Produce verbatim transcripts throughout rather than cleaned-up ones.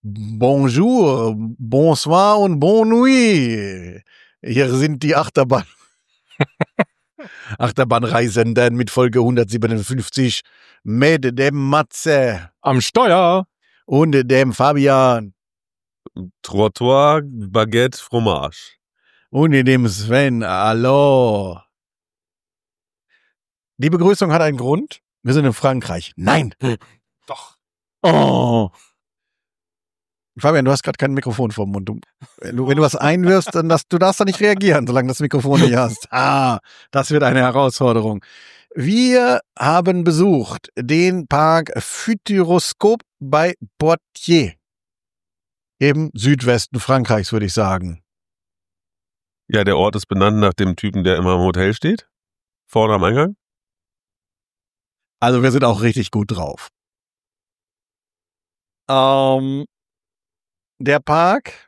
Bonjour, bonsoir und bonne nuit. Hier sind die Achterbahn Achterbahnreisenden mit Folge hundertsiebenundfünfzig mit dem Matze am Steuer und dem Fabian Trottoir, Baguette, Fromage und dem Sven. Hallo. Die Begrüßung hat einen Grund. Wir sind in Frankreich. Nein. Doch. Oh. Fabian, du hast gerade kein Mikrofon vor dem Mund. Du, wenn, du, wenn du was einwirfst, dann darfst du darfst da nicht reagieren, solange du das Mikrofon nicht hast. Ah, das wird eine Herausforderung. Wir haben besucht den Park Futuroscope bei Poitiers. Im Südwesten Frankreichs, würde ich sagen. Ja, der Ort ist benannt nach dem Typen, der immer im Hotel steht. Vorne am Eingang. Also wir sind auch richtig gut drauf. Ähm... Der Park,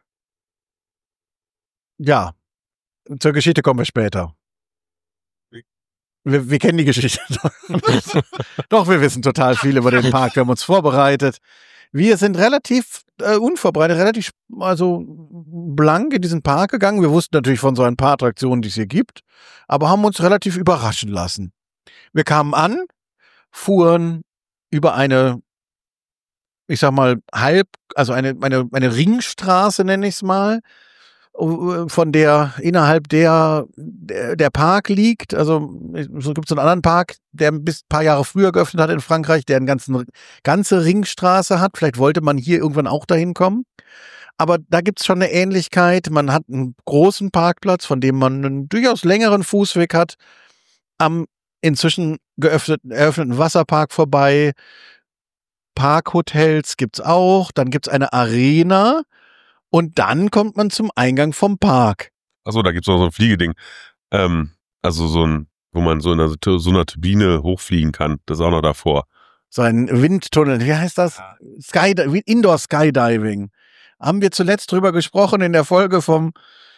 ja, zur Geschichte kommen wir später. Wir, wir kennen die Geschichte. Doch, wir wissen total viel über den Park. Wir haben uns vorbereitet. Wir sind relativ äh, unvorbereitet, relativ also blank in diesen Park gegangen. Wir wussten natürlich von so ein paar Attraktionen, die es hier gibt, aber haben uns relativ überraschen lassen. Wir kamen an, fuhren über eine, ich sag mal, halb, also eine, eine, eine Ringstraße, nenne ich es mal, von der, innerhalb der, der, der Park liegt. Also, es gibt so einen anderen Park, der bis ein paar Jahre früher geöffnet hat in Frankreich, der eine ganzen, ganze Ringstraße hat. Vielleicht wollte man hier irgendwann auch dahin kommen. Aber da gibt's schon eine Ähnlichkeit. Man hat einen großen Parkplatz, von dem man einen durchaus längeren Fußweg hat, am inzwischen geöffneten, eröffneten Wasserpark vorbei. Parkhotels gibt's auch, dann gibt's eine Arena und dann kommt man zum Eingang vom Park. Achso, da gibt's auch so ein Fliegeding. Ähm, also so ein, wo man so in einer, so einer Turbine hochfliegen kann. Das ist auch noch davor. So ein Windtunnel, wie heißt das? Sky, Indoor Skydiving. Haben wir zuletzt drüber gesprochen in der Folge vom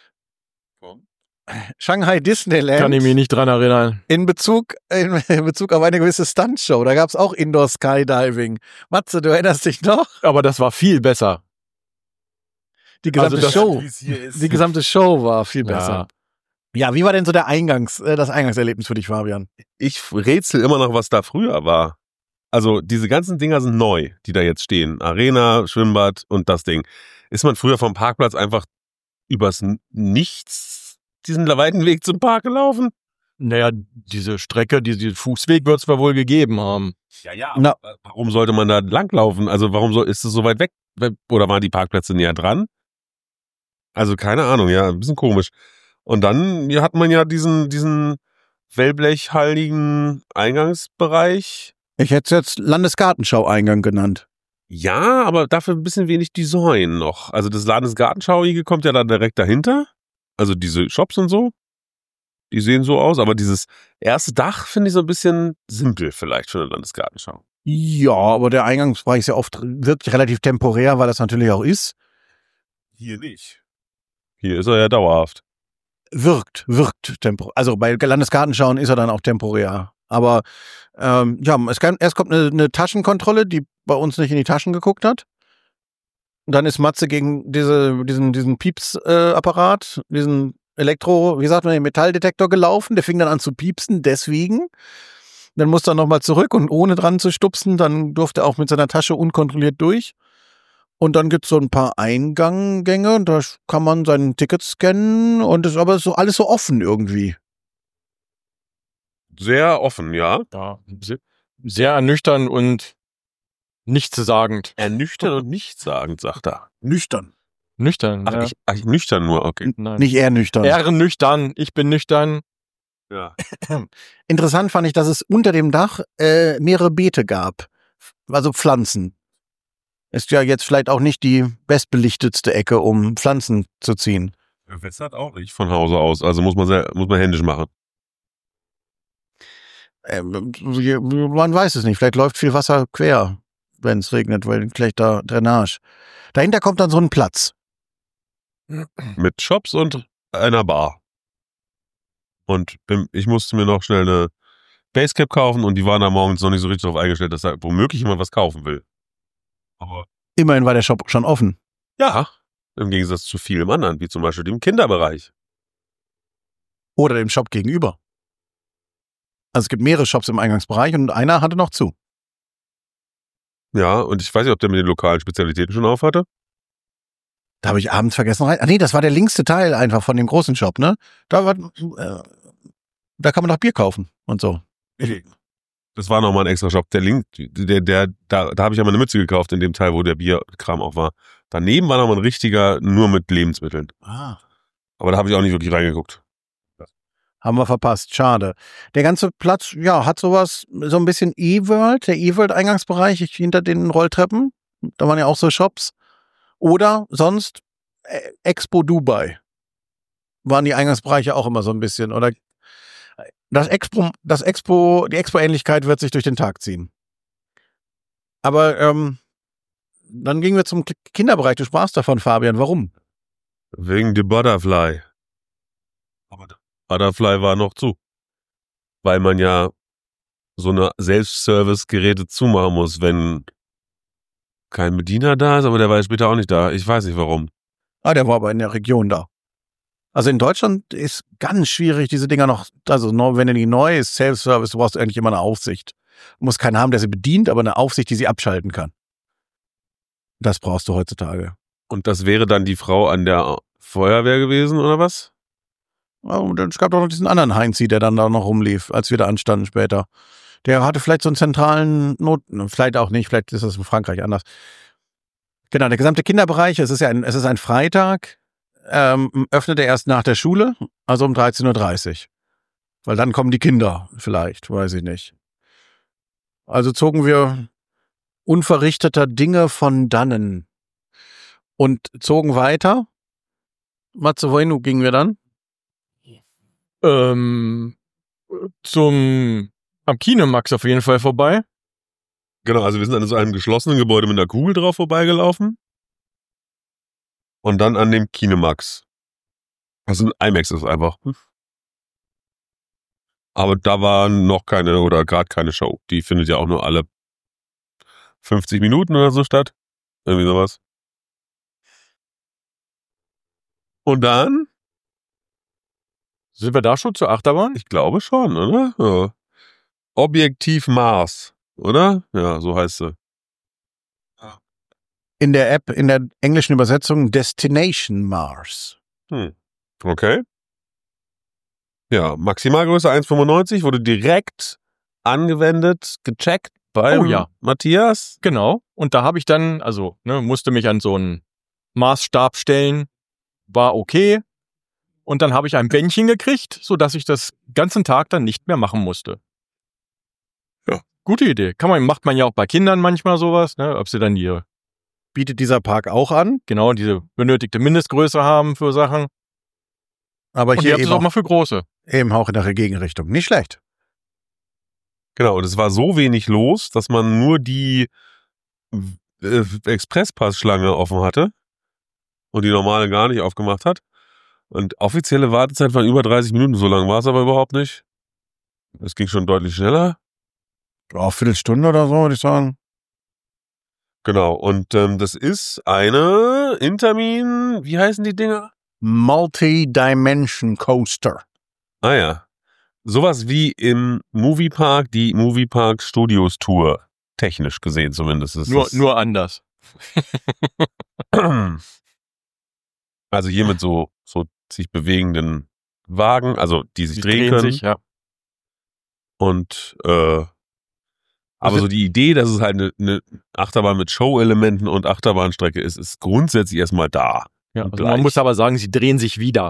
Shanghai Disneyland. Kann ich mich nicht dran erinnern. In Bezug, in, in Bezug auf eine gewisse Stuntshow. Da gab es auch Indoor Skydiving. Matze, du erinnerst dich noch? Aber das war viel besser. Die gesamte also das, Show. Die gesamte Show war viel besser. Ja, ja, wie war denn so der Eingangs, äh, das Eingangserlebnis für dich, Fabian? Ich rätsel immer noch, was da früher war. Also diese ganzen Dinger sind neu, die da jetzt stehen. Arena, Schwimmbad und das Ding. Ist man früher vom Parkplatz einfach übers Nichts diesen weiten Weg zum Park gelaufen? Naja, diese Strecke, diesen Fußweg wird es wohl gegeben haben. Ja, ja. Na. Warum sollte man da langlaufen? Also warum soll, ist es so weit weg? Oder waren die Parkplätze näher dran? Also keine Ahnung, ja, ein bisschen komisch. Und dann ja, hat man ja diesen, diesen wellblechhaltigen Eingangsbereich. Ich hätte es jetzt Landesgartenschau-Eingang genannt. Ja, aber dafür ein bisschen wenig Design noch. Also das Landesgartenschau-Igel kommt ja dann direkt dahinter. Also diese Shops und so, die sehen so aus. Aber dieses erste Dach finde ich so ein bisschen simpel vielleicht für eine Landesgartenschau. Ja, aber der Eingangsbereich ist ja oft wirklich relativ temporär, weil das natürlich auch ist. Hier nicht. Hier ist er ja dauerhaft. Wirkt, wirkt temporär. Also bei Landesgartenschauen ist er dann auch temporär. Aber ähm, ja, es kann, erst kommt eine, eine Taschenkontrolle, die bei uns nicht in die Taschen geguckt hat. Und dann ist Matze gegen diese, diesen, diesen Pieps-Apparat, äh, diesen Elektro, wie sagt man, den Metalldetektor gelaufen. Der fing dann an zu piepsen, deswegen. Dann musste er nochmal zurück und ohne dran zu stupsen, dann durfte er auch mit seiner Tasche unkontrolliert durch. Und dann gibt's so ein paar Eingänge und da kann man sein Ticket scannen und ist aber so alles so offen irgendwie. Sehr offen, ja. Ja, sehr ernüchternd und nichtssagend. Ernüchternd und nichtssagend, sagt er. Nüchtern. Nüchtern, Ach, ja. ich, ach, nüchtern nur, okay. Nein. Nicht eher nüchtern. Eher nüchtern, ich bin nüchtern. Ja. Interessant fand ich, dass es unter dem Dach äh, mehrere Beete gab. Also Pflanzen. Ist ja jetzt vielleicht auch nicht die bestbelichtetste Ecke, um Pflanzen zu ziehen. Wässert auch nicht von Hause aus, also muss man sehr, muss man händisch machen. Ähm, man weiß es nicht, vielleicht läuft viel Wasser quer, wenn es regnet, weil schlechter Drainage. Dahinter kommt dann so ein Platz. Mit Shops und einer Bar. Und ich musste mir noch schnell eine Basecap kaufen und die waren da morgens noch nicht so richtig darauf eingestellt, dass da womöglich jemand was kaufen will. Aber Immerhin war der Shop schon offen. Ja, im Gegensatz zu vielem anderen, wie zum Beispiel dem Kinderbereich. Oder dem Shop gegenüber. Also es gibt mehrere Shops im Eingangsbereich und einer hatte noch zu. Ja, und ich weiß nicht, ob der mit den lokalen Spezialitäten schon auf hatte. Da habe ich abends vergessen rein. Ah nee, das war der linkste Teil einfach von dem großen Shop, ne? Da war, äh, da kann man noch Bier kaufen und so. Das war nochmal ein extra Shop. Der Link, der, der, da, da habe ich ja mal eine Mütze gekauft in dem Teil, wo der Bierkram auch war. Daneben war nochmal ein richtiger, nur mit Lebensmitteln. Ah. Aber da habe ich auch nicht wirklich reingeguckt. Haben wir verpasst, schade. Der ganze Platz, ja, hat sowas, so ein bisschen E-World, der E-World-Eingangsbereich hinter den Rolltreppen. Da waren ja auch so Shops. Oder sonst äh, Expo Dubai. Waren die Eingangsbereiche auch immer so ein bisschen. Oder das Expo, das Expo, die Expo-Ähnlichkeit wird sich durch den Tag ziehen. Aber ähm, dann gingen wir zum Kinderbereich. Du sprachst davon, Fabian. Warum? Wegen der Butterfly. Aber der Butterfly war noch zu. Weil man ja so eine Selbstservice-Geräte zumachen muss, wenn kein Bediener da ist, aber der war ja später auch nicht da. Ich weiß nicht warum. Ah, der war aber in der Region da. Also in Deutschland ist ganz schwierig, diese Dinger noch, also wenn du die neu ist, Self-Service, du brauchst eigentlich immer eine Aufsicht. Du musst keinen haben, der sie bedient, aber eine Aufsicht, die sie abschalten kann. Das brauchst du heutzutage. Und das wäre dann die Frau an der Feuerwehr gewesen, oder was? Und es gab doch noch diesen anderen Heinzi, der dann da noch rumlief, als wir da anstanden später. Der hatte vielleicht so einen zentralen Not, vielleicht auch nicht, vielleicht ist das in Frankreich anders. Genau, der gesamte Kinderbereich, es ist ja ein, es ist ein Freitag, ähm, öffnet er erst nach der Schule, also um dreizehn Uhr dreißig. Weil dann kommen die Kinder, vielleicht, weiß ich nicht. Also zogen wir unverrichteter Dinge von dannen und zogen weiter. Matze, wohin gingen wir dann? Ähm, zum, am Kinemax auf jeden Fall vorbei. Genau, also wir sind an so einem geschlossenen Gebäude mit einer Kugel drauf vorbeigelaufen. Und dann an dem Kinemax. Also ein IMAX ist einfach. Aber da war noch keine oder gerade keine Show. Die findet ja auch nur alle fünfzig Minuten oder so statt. Irgendwie sowas. Und dann? Sind wir da schon zur Achterbahn? Ich glaube schon, oder? Ja. Objektiv Mars, oder? Ja, so heißt sie. In der App, in der englischen Übersetzung Destination Mars. Hm. Okay. Ja, Maximalgröße eins Komma fünfundneunzig wurde direkt angewendet, gecheckt bei Oh ja. Matthias. Genau. Und da habe ich dann, also ne, musste mich an so einen Maßstab stellen, war okay. Und dann habe ich ein Bändchen gekriegt, sodass ich das ganzen Tag dann nicht mehr machen musste. Ja. Gute Idee. Kann man, macht man ja auch bei Kindern manchmal sowas, ne, ob sie dann die, Bietet dieser Park auch an. genau, diese benötigte Mindestgröße haben für Sachen. Aber Und hier ihr habt eben es auch auch, mal für große. eben auch in der Gegenrichtung. Nicht schlecht. Genau, und es war so wenig los, dass man nur die äh, Expresspassschlange offen hatte und die normale gar nicht aufgemacht hat. Und offizielle Wartezeit waren über dreißig Minuten, so lang war es aber überhaupt nicht. Es ging schon deutlich schneller. Ja, Viertelstunde oder so, würde ich sagen. Genau, und ähm, das ist eine Intermin, wie heißen die Dinger? Multi-Dimension Coaster. Ah ja, sowas wie im Moviepark, die Moviepark Studios Tour, technisch gesehen zumindest. Ist Nur, das nur anders. Also hier mit so, so sich bewegenden Wagen, also die sich Die drehen, drehen können. sich, ja. Und äh, aber Also- so die Idee, dass es halt eine, eine Achterbahn mit Show-Elementen und Achterbahnstrecke ist, ist grundsätzlich erstmal da. ja Und also gleich. man muss aber sagen, sie drehen sich wieder.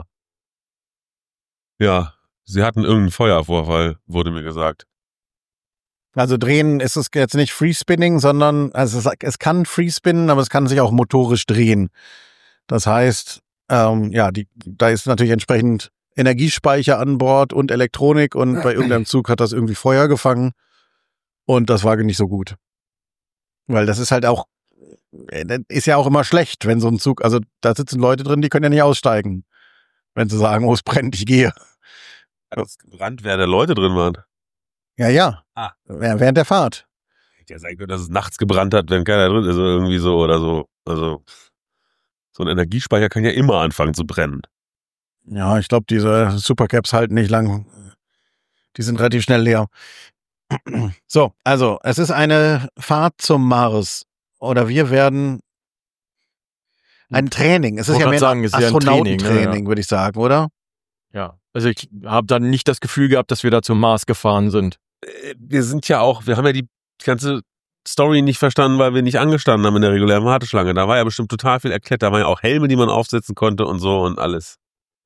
Ja, sie hatten irgendeinen Feuervorfall, wurde mir gesagt. Also drehen ist es jetzt nicht Freespinning, sondern also es, es kann Freespinnen, aber es kann sich auch motorisch drehen. Das heißt, ähm, ja, die, da ist natürlich entsprechend Energiespeicher an Bord und Elektronik und bei irgendeinem Zug hat das irgendwie Feuer gefangen und das war nicht so gut. Weil das ist halt auch, ist ja auch immer schlecht, wenn so ein Zug, also da sitzen Leute drin, die können ja nicht aussteigen, wenn sie sagen, oh, es brennt, ich gehe. Hat es gebrannt, wer der Leute drin waren? Ja, ja, Ah. während der Fahrt. Hätte ja sein können, dass es nachts gebrannt hat, wenn keiner drin ist, also irgendwie so oder so. Also so ein Energiespeicher kann ja immer anfangen zu brennen. Ja, ich glaube, diese Supercaps halten nicht lang. Die sind relativ schnell leer. So, also, es ist eine Fahrt zum Mars. Oder wir werden ein Training. Es ist Wollte ja grad mehr sagen, ein es ist ja ein Astronautentraining, Training, ne? würde ich sagen, oder? Ja, also ich habe dann nicht das Gefühl gehabt, dass wir da zum Mars gefahren sind. Äh, Wir sind ja auch, wir haben ja die ganze Story nicht verstanden, weil wir nicht angestanden haben in der regulären Warteschlange. Da war ja bestimmt total viel erklärt. Da waren ja auch Helme, die man aufsetzen konnte und so und alles.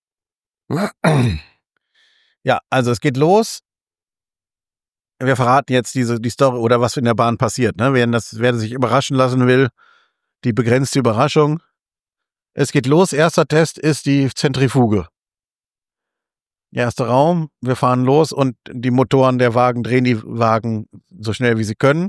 Ja, also es geht los. Wir verraten jetzt diese, die Story oder was in der Bahn passiert. Ne? Wer, das, wer sich überraschen lassen will, die begrenzte Überraschung. Es geht los. Erster Test ist die Zentrifuge. Erster Raum. Wir fahren los und die Motoren der Wagen drehen die Wagen so schnell wie sie können.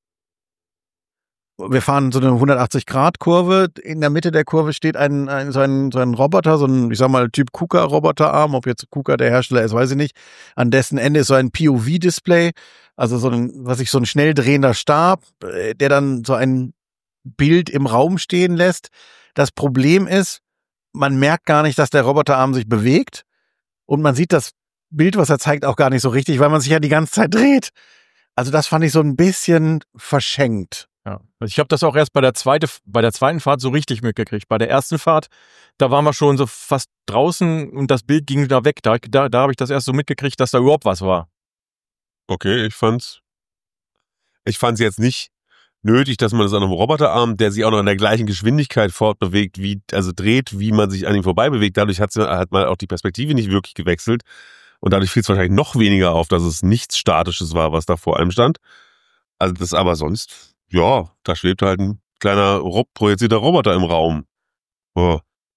Wir fahren so eine hundertachtzig-Grad-Kurve. In der Mitte der Kurve steht ein, ein, so, ein, so ein Roboter, so ein, ich sag mal, Typ KUKA-Roboterarm. Ob jetzt KUKA der Hersteller ist, weiß ich nicht. An dessen Ende ist so ein P O V-Display, also so ein, was sich so ein schnell drehender Stab, der dann so ein Bild im Raum stehen lässt. Das Problem ist, man merkt gar nicht, dass der Roboterarm sich bewegt. Und man sieht das Bild, was er zeigt, auch gar nicht so richtig, weil man sich ja die ganze Zeit dreht. Also das fand ich so ein bisschen verschenkt. Ja. Also ich habe das auch erst bei der zweite, bei der zweiten Fahrt so richtig mitgekriegt. Bei der ersten Fahrt, da waren wir schon so fast draußen und das Bild ging da weg. Da, da, da habe ich das erst so mitgekriegt, dass da überhaupt was war. Okay, ich fand's, ich fand's jetzt nicht nötig, dass man das an einem Roboterarm, der sich auch noch in der gleichen Geschwindigkeit fortbewegt, wie, also dreht, wie man sich an ihm vorbei bewegt. Dadurch hat's, hat man auch die Perspektive nicht wirklich gewechselt. Und dadurch fiel es wahrscheinlich noch weniger auf, dass es nichts Statisches war, was da vor allem stand. Also das aber sonst, ja, da schwebt halt ein kleiner Rob- projizierter Roboter im Raum. Oh.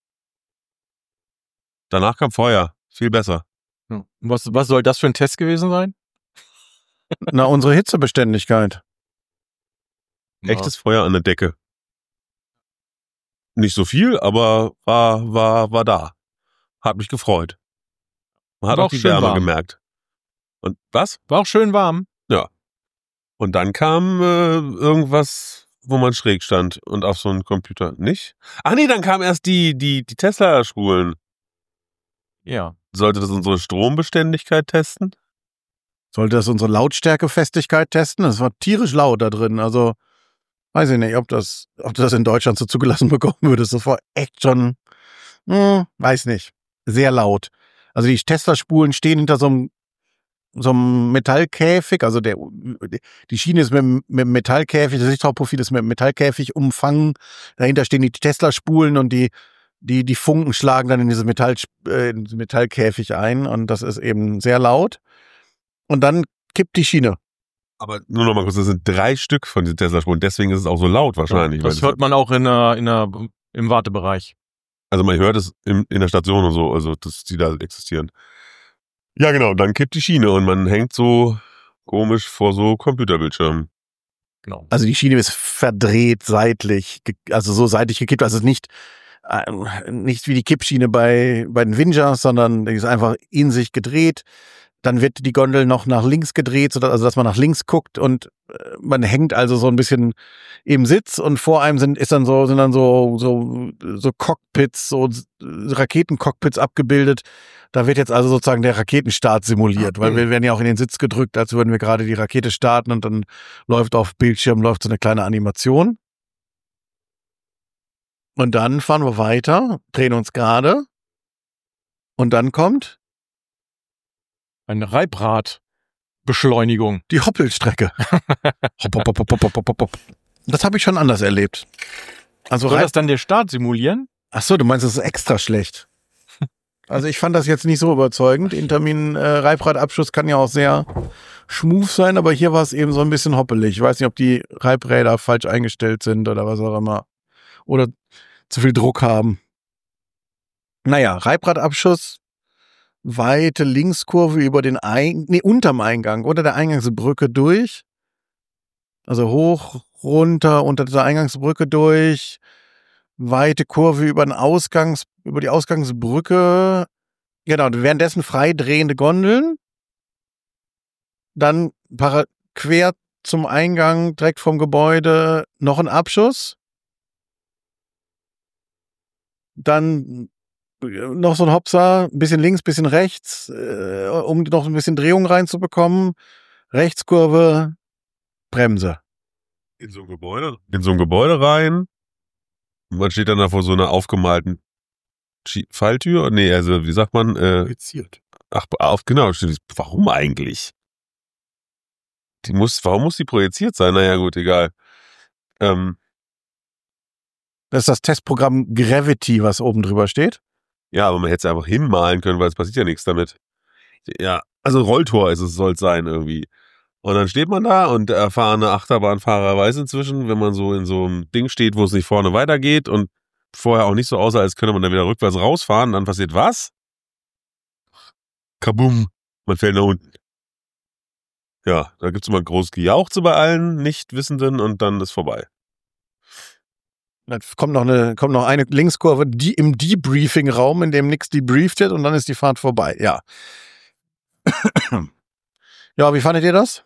Danach kam Feuer. Viel besser. Ja. Was, was soll das für ein Test gewesen sein? Na, unsere Hitzebeständigkeit. Echtes Feuer an der Decke. Nicht so viel, aber war, war, war da. Hat mich gefreut. Man hat War auch auch die schön Wärme warm. gemerkt. Und was? War auch schön warm. Ja. Und dann kam äh, irgendwas, wo man schräg stand und auf so einen Computer. Nicht? Ach nee, dann kam erst die, die, die Tesla-Spulen. Ja. Sollte das unsere Strombeständigkeit testen? Sollte das unsere Lautstärkefestigkeit testen? Das war tierisch laut da drin. Also, weiß ich nicht, ob das, ob du das in Deutschland so zugelassen bekommen würdest. Das war echt schon, hm, weiß nicht, sehr laut. Also die Tesla-Spulen stehen hinter so einem, so einem Metallkäfig. Also der, die Schiene ist mit, mit einem Metallkäfig, das Sichthauptprofil ist mit einem Metallkäfig umfangen. Dahinter stehen die Tesla-Spulen und die, die, die Funken schlagen dann in diese Metall, äh, in diesen Metallkäfig ein. Und das ist eben sehr laut. Und dann kippt die Schiene. Aber nur noch mal kurz, das sind drei Stück von diesen Tesla-Spulen. Deswegen ist es auch so laut wahrscheinlich. Das weil hört man auch in der, in der, im Wartebereich. Also man hört es in, in der Station und so, also dass die da existieren. Ja genau, dann kippt die Schiene und man hängt so komisch vor so Computerbildschirmen. Genau. Also die Schiene ist verdreht seitlich, ge- also so seitlich gekippt. Also nicht, äh, nicht wie die Kippschiene bei, bei den Vinjas, sondern die ist einfach in sich gedreht. Dann wird die Gondel noch nach links gedreht, sodass, also dass man nach links guckt und äh, man hängt also so ein bisschen im Sitz und vor einem sind ist dann so sind dann so so so Cockpits, so Raketencockpits abgebildet. Da wird jetzt also sozusagen der Raketenstart simuliert, weil wir werden ja auch in den Sitz gedrückt, als würden wir gerade die Rakete starten und dann läuft auf Bildschirm läuft so eine kleine Animation. Und dann fahren wir weiter, drehen uns gerade und dann kommt Eine Reibradbeschleunigung. die Hoppelstrecke. Hopp, hopp, hopp, hopp, hopp, hopp, hopp. Das habe ich schon anders erlebt. Also Soll Reib- das dann der Start simulieren? Ach so, du meinst, das ist extra schlecht. Also ich fand das jetzt nicht so überzeugend. Intermin äh, Reibradabschuss kann ja auch sehr schmooth sein, aber hier war es eben so ein bisschen hoppelig. Ich weiß nicht, ob die Reibräder falsch eingestellt sind oder was auch immer. Oder zu viel Druck haben. Naja, Reibradabschuss, weite Linkskurve über den Eingang, nee, unterm Eingang, unter der Eingangsbrücke durch. Also hoch, runter, unter der Eingangsbrücke durch. Weite Kurve über den Ausgangs, über die Ausgangsbrücke. Genau, währenddessen frei drehende Gondeln. Dann para, quer zum Eingang direkt vom Gebäude noch ein Abschuss. Dann noch so ein Hopser, ein bisschen links, bisschen rechts, äh, um noch ein bisschen Drehung reinzubekommen. Rechtskurve, Bremse. In so ein Gebäude? In so ein Gebäude rein. Man steht dann da vor so einer aufgemalten Schi- Falltür. Nee, also wie sagt man? Äh, Projiziert. ach, auf, genau. stimmt. Warum eigentlich? Die muss, warum muss die projiziert sein? Naja, gut, egal. Ähm, Das ist das Testprogramm Gravity, was oben drüber steht. ja, aber man hätte es einfach hinmalen können, weil es passiert ja nichts damit. Ja, also Rolltor ist es, soll es sein irgendwie. Und dann steht man da und der erfahrene Achterbahnfahrer weiß inzwischen, wenn man so in so einem Ding steht, wo es nicht vorne weitergeht und vorher auch nicht so aussah, als könnte man dann wieder rückwärts rausfahren, dann passiert was? Kabum, man fällt nach unten. Ja, da gibt's immer ein großes Gejauchze bei allen Nichtwissenden und dann ist vorbei. Dann kommt noch eine, kommt noch eine Linkskurve die im Debriefing-Raum, in dem nichts debrieft wird und dann ist die Fahrt vorbei. Ja. Ja, wie fandet ihr das?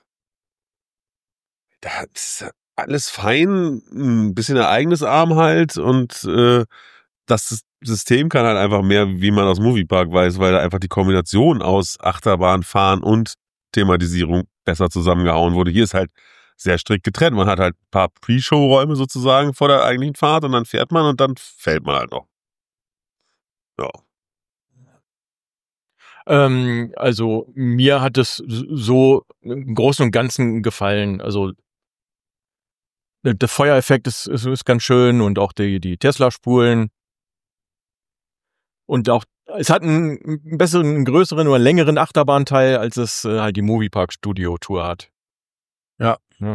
Da ist alles fein, ein bisschen Ereignisarm halt und äh, das System kann halt einfach mehr, wie man aus Moviepark weiß, weil da einfach die Kombination aus Achterbahnfahren und Thematisierung besser zusammengehauen wurde. Hier ist halt sehr strikt getrennt. Man hat halt ein paar Pre-Show-Räume sozusagen vor der eigentlichen Fahrt und dann fährt man und dann fällt man halt noch. Ja. Ähm, also mir hat es so im Großen und Ganzen gefallen. Also der Feuereffekt ist, ist, ist ganz schön und auch die, die Tesla-Spulen. Und auch, es hat einen, einen besseren, einen größeren oder längeren Achterbahnteil, als es äh, halt die Moviepark Studio Tour hat. Ja. Ja.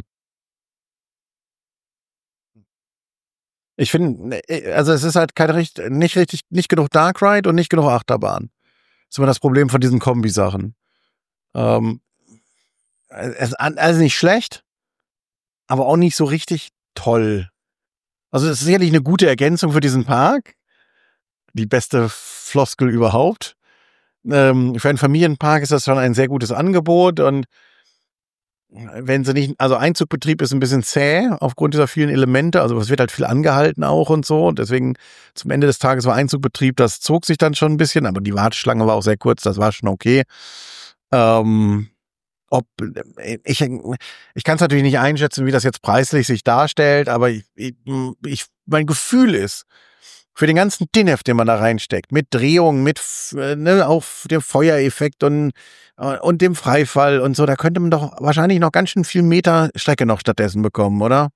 Ich finde, also es ist halt keine richtig, nicht richtig, nicht genug Dark Ride und nicht genug Achterbahn. Das ist immer das Problem von diesen Kombisachen. Ähm, es ist also nicht schlecht, aber auch nicht so richtig toll. Also es ist sicherlich eine gute Ergänzung für diesen Park. Die beste Floskel überhaupt. Ähm, für einen Familienpark ist das schon ein sehr gutes Angebot und wenn sie nicht, also Einzugbetrieb ist ein bisschen zäh aufgrund dieser vielen Elemente, also es wird halt viel angehalten auch und so und deswegen zum Ende des Tages war Einzugbetrieb, das zog sich dann schon ein bisschen, aber die Warteschlange war auch sehr kurz, das war schon okay. Ähm, ob, ich, ich kann es natürlich nicht einschätzen, wie das jetzt preislich sich darstellt, aber ich, ich, mein Gefühl ist, für den ganzen D N F, den man da reinsteckt, mit Drehung, mit ne, auch dem Feuereffekt und, und dem Freifall und so, da könnte man doch wahrscheinlich noch ganz schön viel Meter Strecke noch stattdessen bekommen, oder?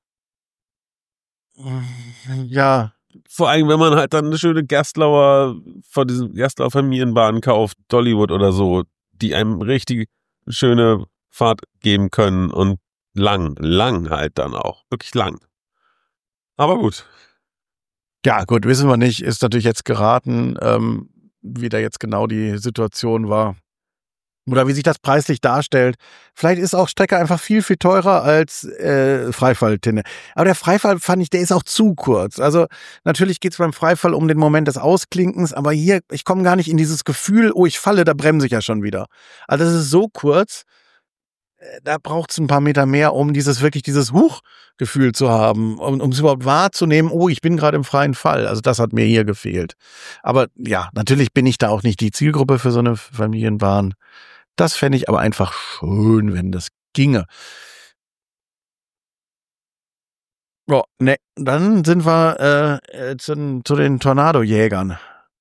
Ja. Vor allem, wenn man halt dann eine schöne Gerstlauer von diesen Gerstlauer Familienbahnen kauft, Dollywood oder so, die einem richtig schöne Fahrt geben können und lang, lang halt dann auch. Wirklich lang. Aber gut. Ja, gut, wissen wir nicht. Ist natürlich jetzt geraten, ähm, wie da jetzt genau die Situation war. Oder wie sich das preislich darstellt. Vielleicht ist auch Strecke einfach viel, viel teurer als äh, Freifall-Tinne. Aber der Freifall, fand ich, der ist auch zu kurz. Also natürlich geht es beim Freifall um den Moment des Ausklinkens, aber hier, ich komme gar nicht in dieses Gefühl, oh, ich falle, da bremse ich ja schon wieder. Also das ist so kurz, da braucht es ein paar Meter mehr, um dieses wirklich dieses Huch-Gefühl zu haben, um um es überhaupt wahrzunehmen, oh, ich bin gerade im freien Fall. Also das hat mir hier gefehlt. Aber ja, natürlich bin ich da auch nicht die Zielgruppe für so eine Familienbahn. Das fände ich aber einfach schön, wenn das ginge. Ja, ne, dann sind wir äh, zu, zu den Tornadojägern.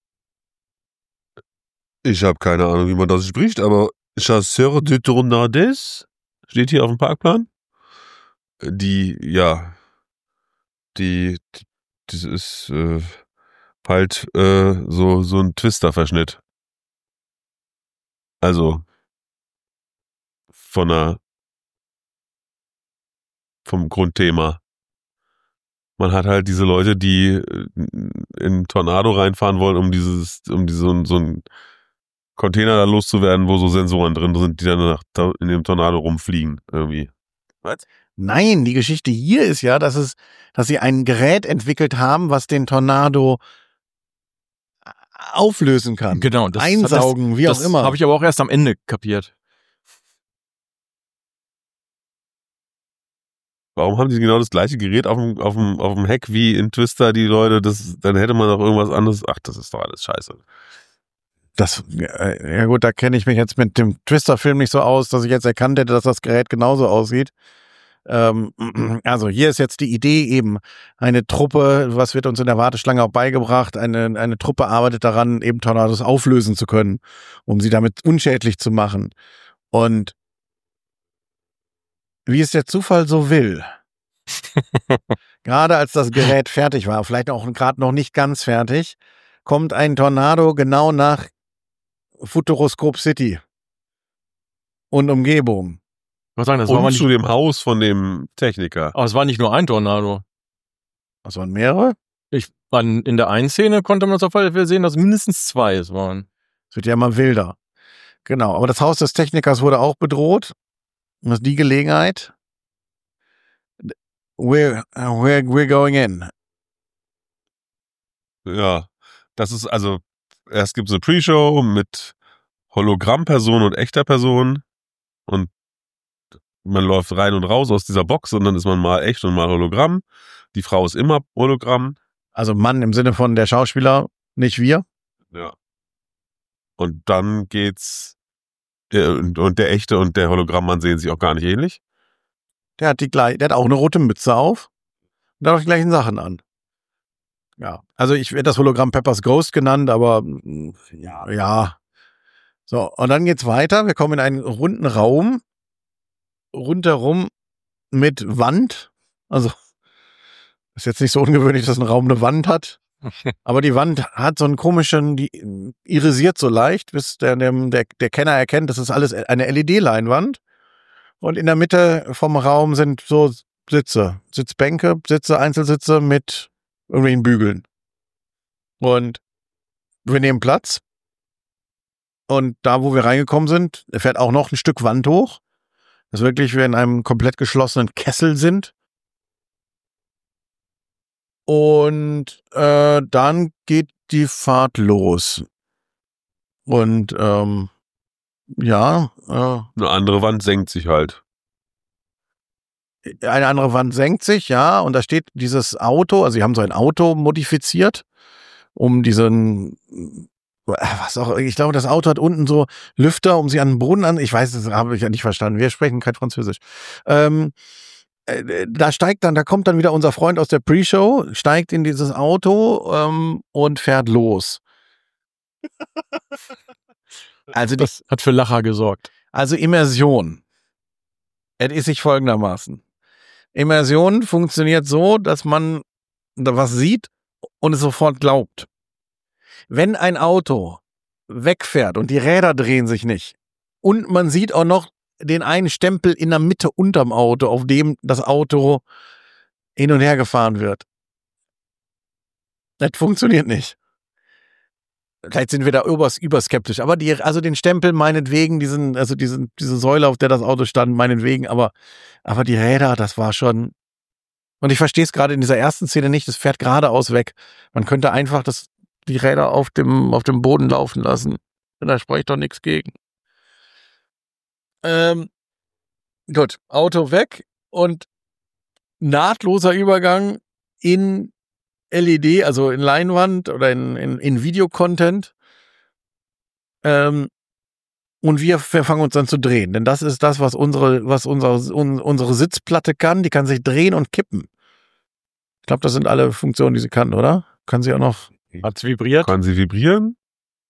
Ich habe keine Ahnung, wie man das spricht, aber Chasseur de Tornades steht hier auf dem Parkplan. Die, ja, die, die das ist äh, halt äh, so, so ein Twister-Verschnitt. Also von der, vom Grundthema. Man hat halt diese Leute, die in einen Tornado reinfahren wollen, um dieses, um diese, so, so ein Container da loszuwerden, wo so Sensoren drin sind, die dann nach, in dem Tornado rumfliegen, irgendwie. Was? Nein, die Geschichte hier ist ja, dass es, dass sie ein Gerät entwickelt haben, was den Tornado auflösen kann. Genau, das einsaugen, das, wie das auch immer. Habe ich aber auch erst am Ende kapiert. Warum haben die genau das gleiche Gerät auf dem, auf dem, auf dem Heck wie in Twister, die Leute? Das, dann hätte man doch irgendwas anderes. Ach, das ist doch alles scheiße. Das, ja gut, da kenne ich mich jetzt mit dem Twister-Film nicht so aus, dass ich jetzt erkannt hätte, dass das Gerät genauso aussieht. Ähm, also hier ist jetzt die Idee eben, eine Truppe, was wird uns in der Warteschlange auch beigebracht, eine, eine Truppe arbeitet daran, eben Tornados auflösen zu können, um sie damit unschädlich zu machen. Und wie es der Zufall so will, gerade als das Gerät fertig war, vielleicht auch gerade noch nicht ganz fertig, kommt ein Tornado genau nach Futuroskop City und Umgebung. Ich muss sagen, das war Und mal zu nicht, dem Haus von dem Techniker. aber es war nicht nur ein Tornado. Das waren mehrere. Ich, an, in der einen Szene konnte man das auf alle Fälle sehen, dass mindestens zwei es waren. Es wird ja immer wilder. Genau, aber das Haus des Technikers wurde auch bedroht. Und das ist die Gelegenheit. We're, we're, we're going in. Ja, das ist also, erst gibt es eine Pre-Show mit Hologrammperson und echter Person und man läuft rein und raus aus dieser Box und dann ist man mal echt und mal Hologramm. Die Frau ist immer Hologramm. Also Mann im Sinne von der Schauspieler, nicht wir. Ja. Und dann geht's, äh, und und der echte und der Hologrammmann sehen sich auch gar nicht ähnlich. Der hat die gleich, der hat auch eine rote Mütze auf und hat auch die gleichen Sachen an. Ja, also ich werde das Hologramm Peppers Ghost genannt, aber mm, ja, ja. So, und dann geht's weiter. Wir kommen in einen runden Raum, rundherum mit Wand. Also ist jetzt nicht so ungewöhnlich, dass ein Raum eine Wand hat. Aber die Wand hat so einen komischen, die irisiert so leicht, bis der, der, der Kenner erkennt, das ist alles eine L E D-Leinwand. Und in der Mitte vom Raum sind so Sitze, Sitzbänke, Sitze, Einzelsitze mit irgendwelchen Bügeln. Und wir nehmen Platz. Und da, wo wir reingekommen sind, fährt auch noch ein Stück Wand hoch. Dass wirklich wir in einem komplett geschlossenen Kessel sind. Und äh, dann geht die Fahrt los. Und ähm, ja, äh, Eine andere Wand senkt sich halt. eine andere Wand senkt sich, ja, und da steht dieses Auto, also sie haben so ein Auto modifiziert, um diesen, was auch, ich glaube, das Auto hat unten so Lüfter, um sie an den Boden an, ich weiß, das habe ich ja nicht verstanden, wir sprechen kein Französisch. Ähm, da steigt dann, da kommt dann wieder unser Freund aus der Pre-Show, steigt in dieses Auto ähm, und fährt los. Also die, Das hat für Lacher gesorgt. also Immersion. Es ist sich folgendermaßen. Immersion funktioniert so, dass man da was sieht und es sofort glaubt. Wenn ein Auto wegfährt und die Räder drehen sich nicht und man sieht auch noch den einen Stempel in der Mitte unterm Auto, auf dem das Auto hin und her gefahren wird. Das funktioniert nicht. Vielleicht sind wir da übers, überskeptisch, aber die, also den Stempel meinetwegen, diesen, also diesen, diese Säule, auf der das Auto stand, meinetwegen, aber, aber die Räder, das war schon, und ich verstehe es gerade in dieser ersten Szene nicht, das fährt geradeaus weg. Man könnte einfach das, die Räder auf dem, auf dem Boden laufen lassen. Da spricht doch nichts gegen. Ähm, gut, Auto weg und nahtloser Übergang in L E D, also in Leinwand oder in, in, in Videocontent. Ähm, und wir, wir fangen uns dann zu drehen. Denn das ist das, was unsere, was unsere, un, unsere Sitzplatte kann. Die kann sich drehen und kippen. Ich glaube, das sind alle Funktionen, die sie kann, oder? Kann sie auch noch. Hat's vibriert? Kann sie vibrieren?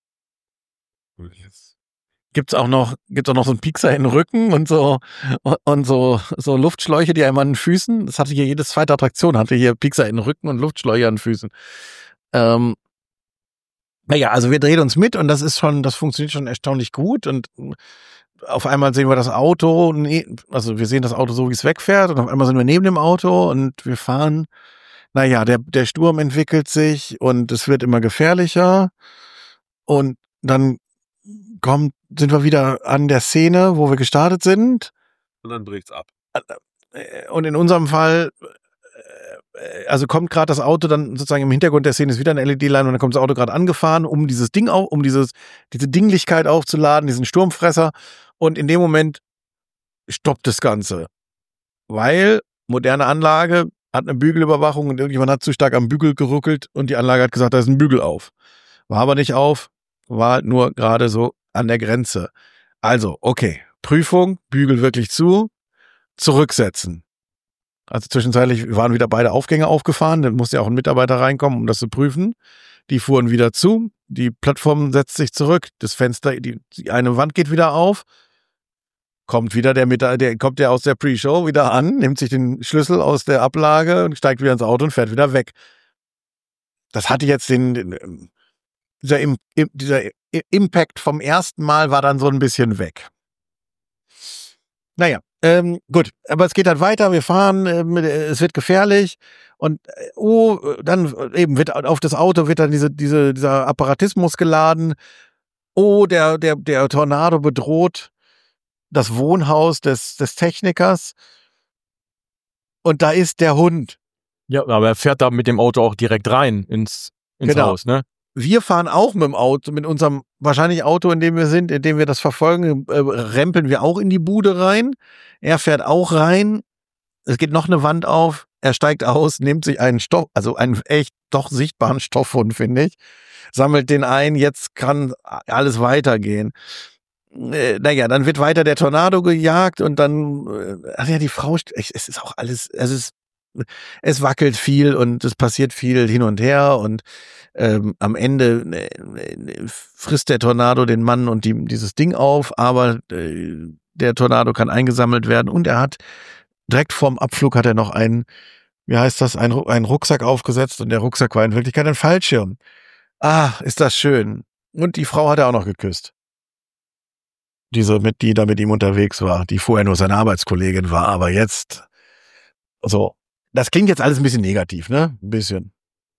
Gibt's auch noch, gibt's auch noch so einen Piekser in den Rücken und so, und so, so Luftschläuche, die einem an den Füßen. Das hatte hier jede zweite Attraktion, hatte hier Piekser in den Rücken und Luftschläuche an den Füßen. Ähm, naja, also wir drehen uns mit und das ist schon, das funktioniert schon erstaunlich gut und auf einmal sehen wir das Auto, also wir sehen das Auto so, wie es wegfährt und auf einmal sind wir neben dem Auto und wir fahren. Naja, der, der Sturm entwickelt sich und es wird immer gefährlicher und dann kommt, sind wir wieder an der Szene, wo wir gestartet sind. Und dann bricht's ab. Und in unserem Fall, also kommt gerade das Auto dann sozusagen im Hintergrund der Szene ist wieder eine L E D-Line und dann kommt das Auto gerade angefahren, um dieses Ding auf, um dieses, diese Dinglichkeit aufzuladen, diesen Sturmfresser. Und in dem Moment stoppt das Ganze. Weil moderne Anlage, hat eine Bügelüberwachung und irgendjemand hat zu stark am Bügel geruckelt und die Anlage hat gesagt, da ist ein Bügel auf. War aber nicht auf, war halt nur gerade so an der Grenze. Also, okay, Prüfung, Bügel wirklich zu, zurücksetzen. Also zwischenzeitlich waren wieder beide Aufgänge aufgefahren, dann musste ja auch ein Mitarbeiter reinkommen, um das zu prüfen. Die fuhren wieder zu, die Plattform setzt sich zurück, das Fenster, die, die eine Wand geht wieder auf, kommt wieder der Mitarbeiter, der kommt der aus der Pre-Show wieder an, nimmt sich den Schlüssel aus der Ablage und steigt wieder ins Auto und fährt wieder weg. Das hatte jetzt den, den dieser, Im, dieser Impact vom ersten Mal war dann so ein bisschen weg. Naja, ähm, gut, aber es geht halt weiter, wir fahren, äh, es wird gefährlich und äh, oh, dann eben wird auf das Auto wird dann diese, diese, dieser Apparatismus geladen. Oh, der, der, der Tornado bedroht das Wohnhaus des, des Technikers und da ist der Hund. Ja, aber er fährt da mit dem Auto auch direkt rein ins, ins Genau. Haus, ne? Wir fahren auch mit dem Auto, mit unserem wahrscheinlich Auto, in dem wir sind, in dem wir das verfolgen, äh, rempeln wir auch in die Bude rein. Er fährt auch rein. Es geht noch eine Wand auf. Er steigt aus, nimmt sich einen Stoff, also einen echt doch sichtbaren Stoffhund, finde ich, sammelt den ein. Jetzt kann alles weitergehen. Äh, naja, dann wird weiter der Tornado gejagt und dann, äh, ach ja, die Frau, es ist auch alles, es ist, es wackelt viel und es passiert viel hin und her und ähm, am Ende äh, frisst der Tornado den Mann und die, dieses Ding auf, aber äh, der Tornado kann eingesammelt werden und er hat direkt vorm Abflug hat er noch einen, wie heißt das, einen, einen Rucksack aufgesetzt und der Rucksack war in Wirklichkeit ein Fallschirm. Ah, ist das schön. Und die Frau hat er auch noch geküsst. Diese, mit, die da mit ihm unterwegs war, die vorher nur seine Arbeitskollegin war, aber jetzt so. Das klingt jetzt alles ein bisschen negativ, ne? Ein bisschen.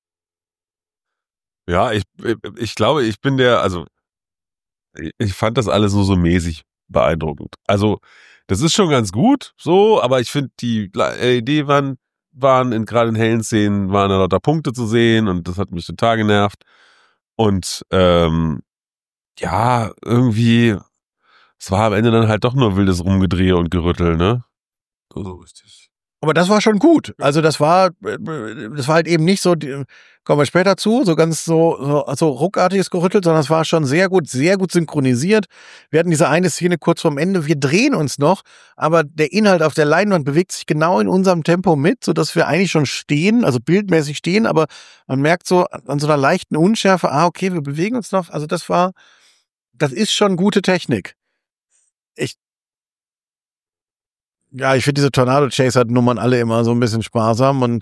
Ja, ich, ich glaube, ich bin der, also ich fand das alles nur so mäßig beeindruckend. Also das ist schon ganz gut, so, aber ich finde, die L E D-Wand waren in, gerade in hellen Szenen, waren da lauter Punkte zu sehen und das hat mich total genervt. Und ähm, ja, irgendwie, es war am Ende dann halt doch nur wildes Rumgedrehe und Gerüttel, ne? So, so richtig. Aber das war schon gut. Also das war, das war halt eben nicht so, kommen wir später zu, so ganz so, so, so ruckartiges Gerüttelt, sondern es war schon sehr gut, sehr gut synchronisiert. Wir hatten diese eine Szene kurz vorm Ende, wir drehen uns noch, aber der Inhalt auf der Leinwand bewegt sich genau in unserem Tempo mit, sodass wir eigentlich schon stehen, also bildmäßig stehen, aber man merkt so an so einer leichten Unschärfe, ah, okay, wir bewegen uns noch. Also das war, das ist schon gute Technik. Ich Ja, ich finde diese Tornado-Chaser-Nummern alle immer so ein bisschen sparsam und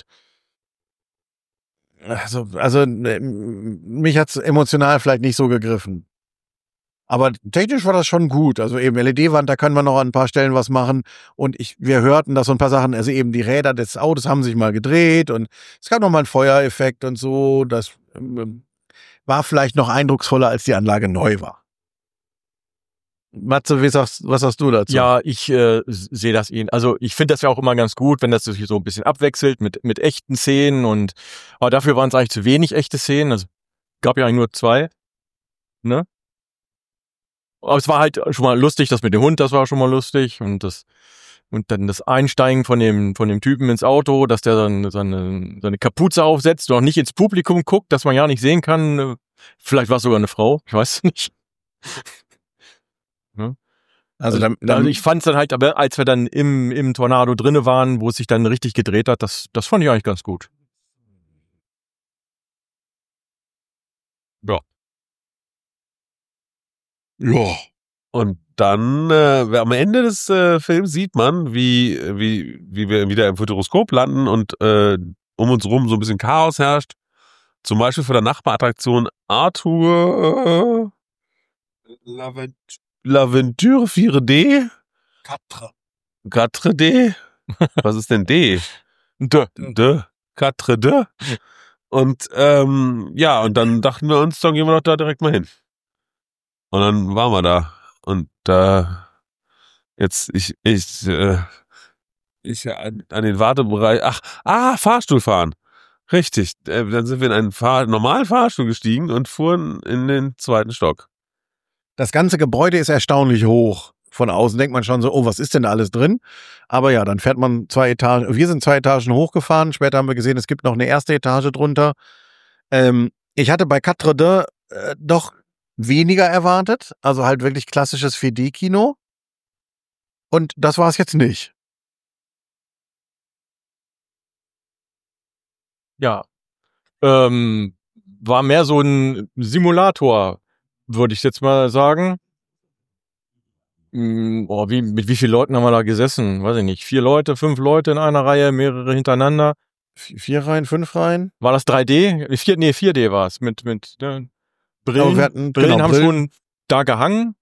also, also mich hat's emotional vielleicht nicht so gegriffen. Aber technisch war das schon gut. Also eben L E D-Wand, da können wir noch an ein paar Stellen was machen. Und ich, wir hörten da so ein paar Sachen, also eben die Räder des Autos haben sich mal gedreht und es gab noch mal einen Feuereffekt und so. Das ähm, war vielleicht noch eindrucksvoller, als die Anlage neu war. Matze, wie sagst, was sagst du dazu? Ja, ich äh, sehe das ihn. Also ich finde das ja auch immer ganz gut, wenn das sich so ein bisschen abwechselt mit mit echten Szenen und aber dafür waren es eigentlich zu wenig echte Szenen. Also gab ja eigentlich nur zwei, ne? Aber es war halt schon mal lustig, das mit dem Hund, das war schon mal lustig und das und dann das Einsteigen von dem von dem Typen ins Auto, dass der dann seine seine Kapuze aufsetzt und auch nicht ins Publikum guckt, dass man ja nicht sehen kann. Vielleicht war es sogar eine Frau, ich weiß es nicht. Ne? Also, dann, dann, also ich fand es dann halt, aber als wir dann im, im Tornado drinne waren, wo es sich dann richtig gedreht hat, das, das fand ich eigentlich ganz gut. Ja. Ja. Und dann äh, am Ende des äh, Films sieht man, wie, wie, wie wir wieder im Futuroskop landen und äh, um uns rum so ein bisschen Chaos herrscht. Zum Beispiel vor der Nachbarattraktion Arthur äh, Lavent L'Aventure vier D? Quatre. quatre D? Was ist denn D? De. De. quatre D. Und ähm, ja, und dann dachten wir uns, dann gehen wir doch da direkt mal hin. Und dann waren wir da. Und da äh, jetzt, ich, ich, äh, ich an, an den Wartebereich, ach, ah, Fahrstuhl fahren. Richtig. Äh, dann sind wir in einen Fahr- normalen Fahrstuhl gestiegen und fuhren in den zweiten Stock. Das ganze Gebäude ist erstaunlich hoch. von außen denkt man schon so, oh, was ist denn da alles drin? Aber ja, dann fährt man zwei Etagen, wir sind zwei Etagen hochgefahren, später haben wir gesehen, es gibt noch eine erste Etage drunter. Ähm, ich hatte bei Quatre Deux äh, doch weniger erwartet, also halt wirklich klassisches vier D-Kino. Und das war es jetzt nicht. Ja. Ähm, war mehr so ein Simulator, würde ich jetzt mal sagen. Mm, Oh, wie, mit wie vielen Leuten haben wir da gesessen? Weiß ich nicht. Vier Leute, fünf Leute in einer Reihe, mehrere hintereinander. V- Vier Reihen, fünf Reihen? War das drei D? Vier, nee, vier D war es. Mit, mit ne, Brillen. Aber wir hatten, Brillen genau, haben Brillen. schon da gehangen.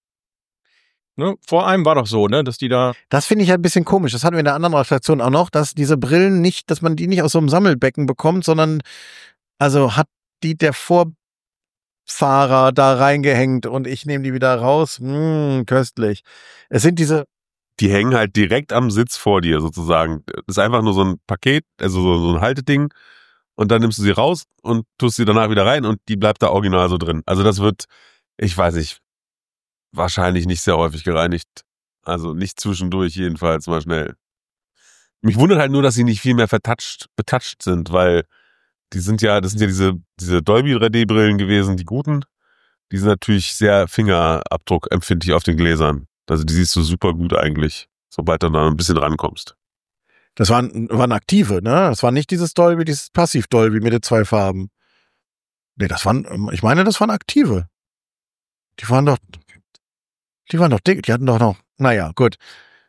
Ne? Vor einem war doch so, ne, dass die da. Das finde ich halt ein bisschen komisch. Das hatten wir in der anderen Attraktion auch noch, dass diese Brillen nicht, dass man die nicht aus so einem Sammelbecken bekommt, sondern also hat die der Vorfahrer da reingehängt und ich nehme die wieder raus. Mmh, köstlich. Es sind diese, Die hängen halt direkt am Sitz vor dir sozusagen. Das ist einfach nur so ein Paket, also so, so ein Halteding. Und dann nimmst du sie raus und tust sie danach wieder rein und die bleibt da original so drin. Also das wird, ich weiß nicht, wahrscheinlich nicht sehr häufig gereinigt. Also nicht zwischendurch jedenfalls mal schnell. Mich wundert halt nur, dass sie nicht viel mehr vertatscht, betatscht sind, weil die sind ja, das sind ja diese, diese Dolby drei D Brillen gewesen, die guten. Die sind natürlich sehr fingerabdruckempfindlich auf den Gläsern. Also die siehst du super gut eigentlich, sobald du da ein bisschen rankommst. das waren, waren aktive, ne? Das war nicht dieses Dolby, dieses Passiv-Dolby mit den zwei Farben. Nee, das waren, ich meine, das waren aktive. Die waren doch, die waren doch dick, die hatten doch noch, naja, gut.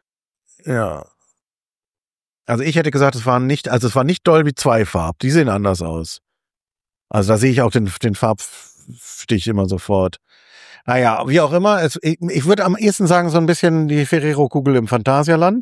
Ja. Also ich hätte gesagt, es waren nicht, also es war nicht Dolby Zweifarb, die sehen anders aus. Also da sehe ich auch den, den Farbstich immer sofort. Naja, wie auch immer, es, ich, ich würde am ehesten sagen, so ein bisschen die Ferrero-Kugel im Phantasialand.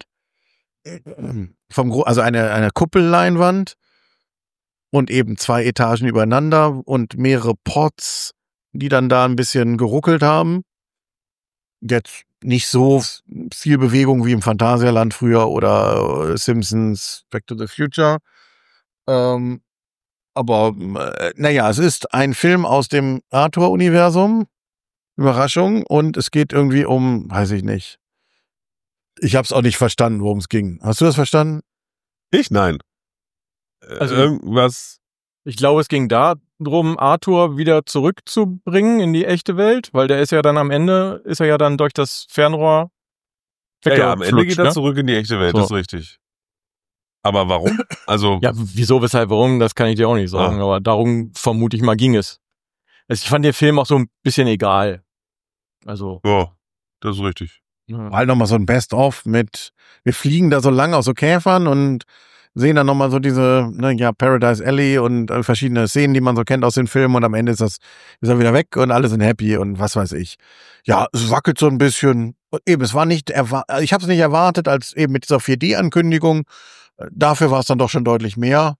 Vom, Gro- also eine, eine Kuppelleinwand und eben zwei Etagen übereinander und mehrere Pots, die dann da ein bisschen geruckelt haben. Jetzt nicht so viel Bewegung wie im Phantasialand früher oder äh, Simpsons Back to the Future. Ähm, aber äh, naja, es ist ein Film aus dem Arthur-Universum. Überraschung. Und es geht irgendwie um, weiß ich nicht. Ich habe es auch nicht verstanden, worum es ging. Hast du das verstanden? Ich? Nein. Äh, Also- Irgendwas. Ich glaube, es ging darum, Arthur wieder zurückzubringen in die echte Welt, weil der ist ja dann am Ende, ist er ja dann durch das Fernrohr Ja, ja, am Ende geht weggeflutscht, er ne? zurück in die echte Welt, So. das ist richtig. Aber warum? Also, Ja, wieso, weshalb, warum, das kann ich dir auch nicht sagen, Ah. aber darum vermute ich mal ging es. Also ich fand den Film auch so ein bisschen egal. Also, ja, das ist richtig. ja. Halt nochmal so ein Best-of mit, wir fliegen da so lang aus so Käfern und sehen dann nochmal so diese, ne, ja, Paradise Alley und äh, verschiedene Szenen, die man so kennt aus den Filmen und am Ende ist das, ist er wieder weg und alle sind happy und was weiß ich. Ja, es wackelt so ein bisschen. Und eben, es war nicht, erwa- ich habe es nicht erwartet, als eben mit dieser vier D-Ankündigung. Dafür war es dann doch schon deutlich mehr.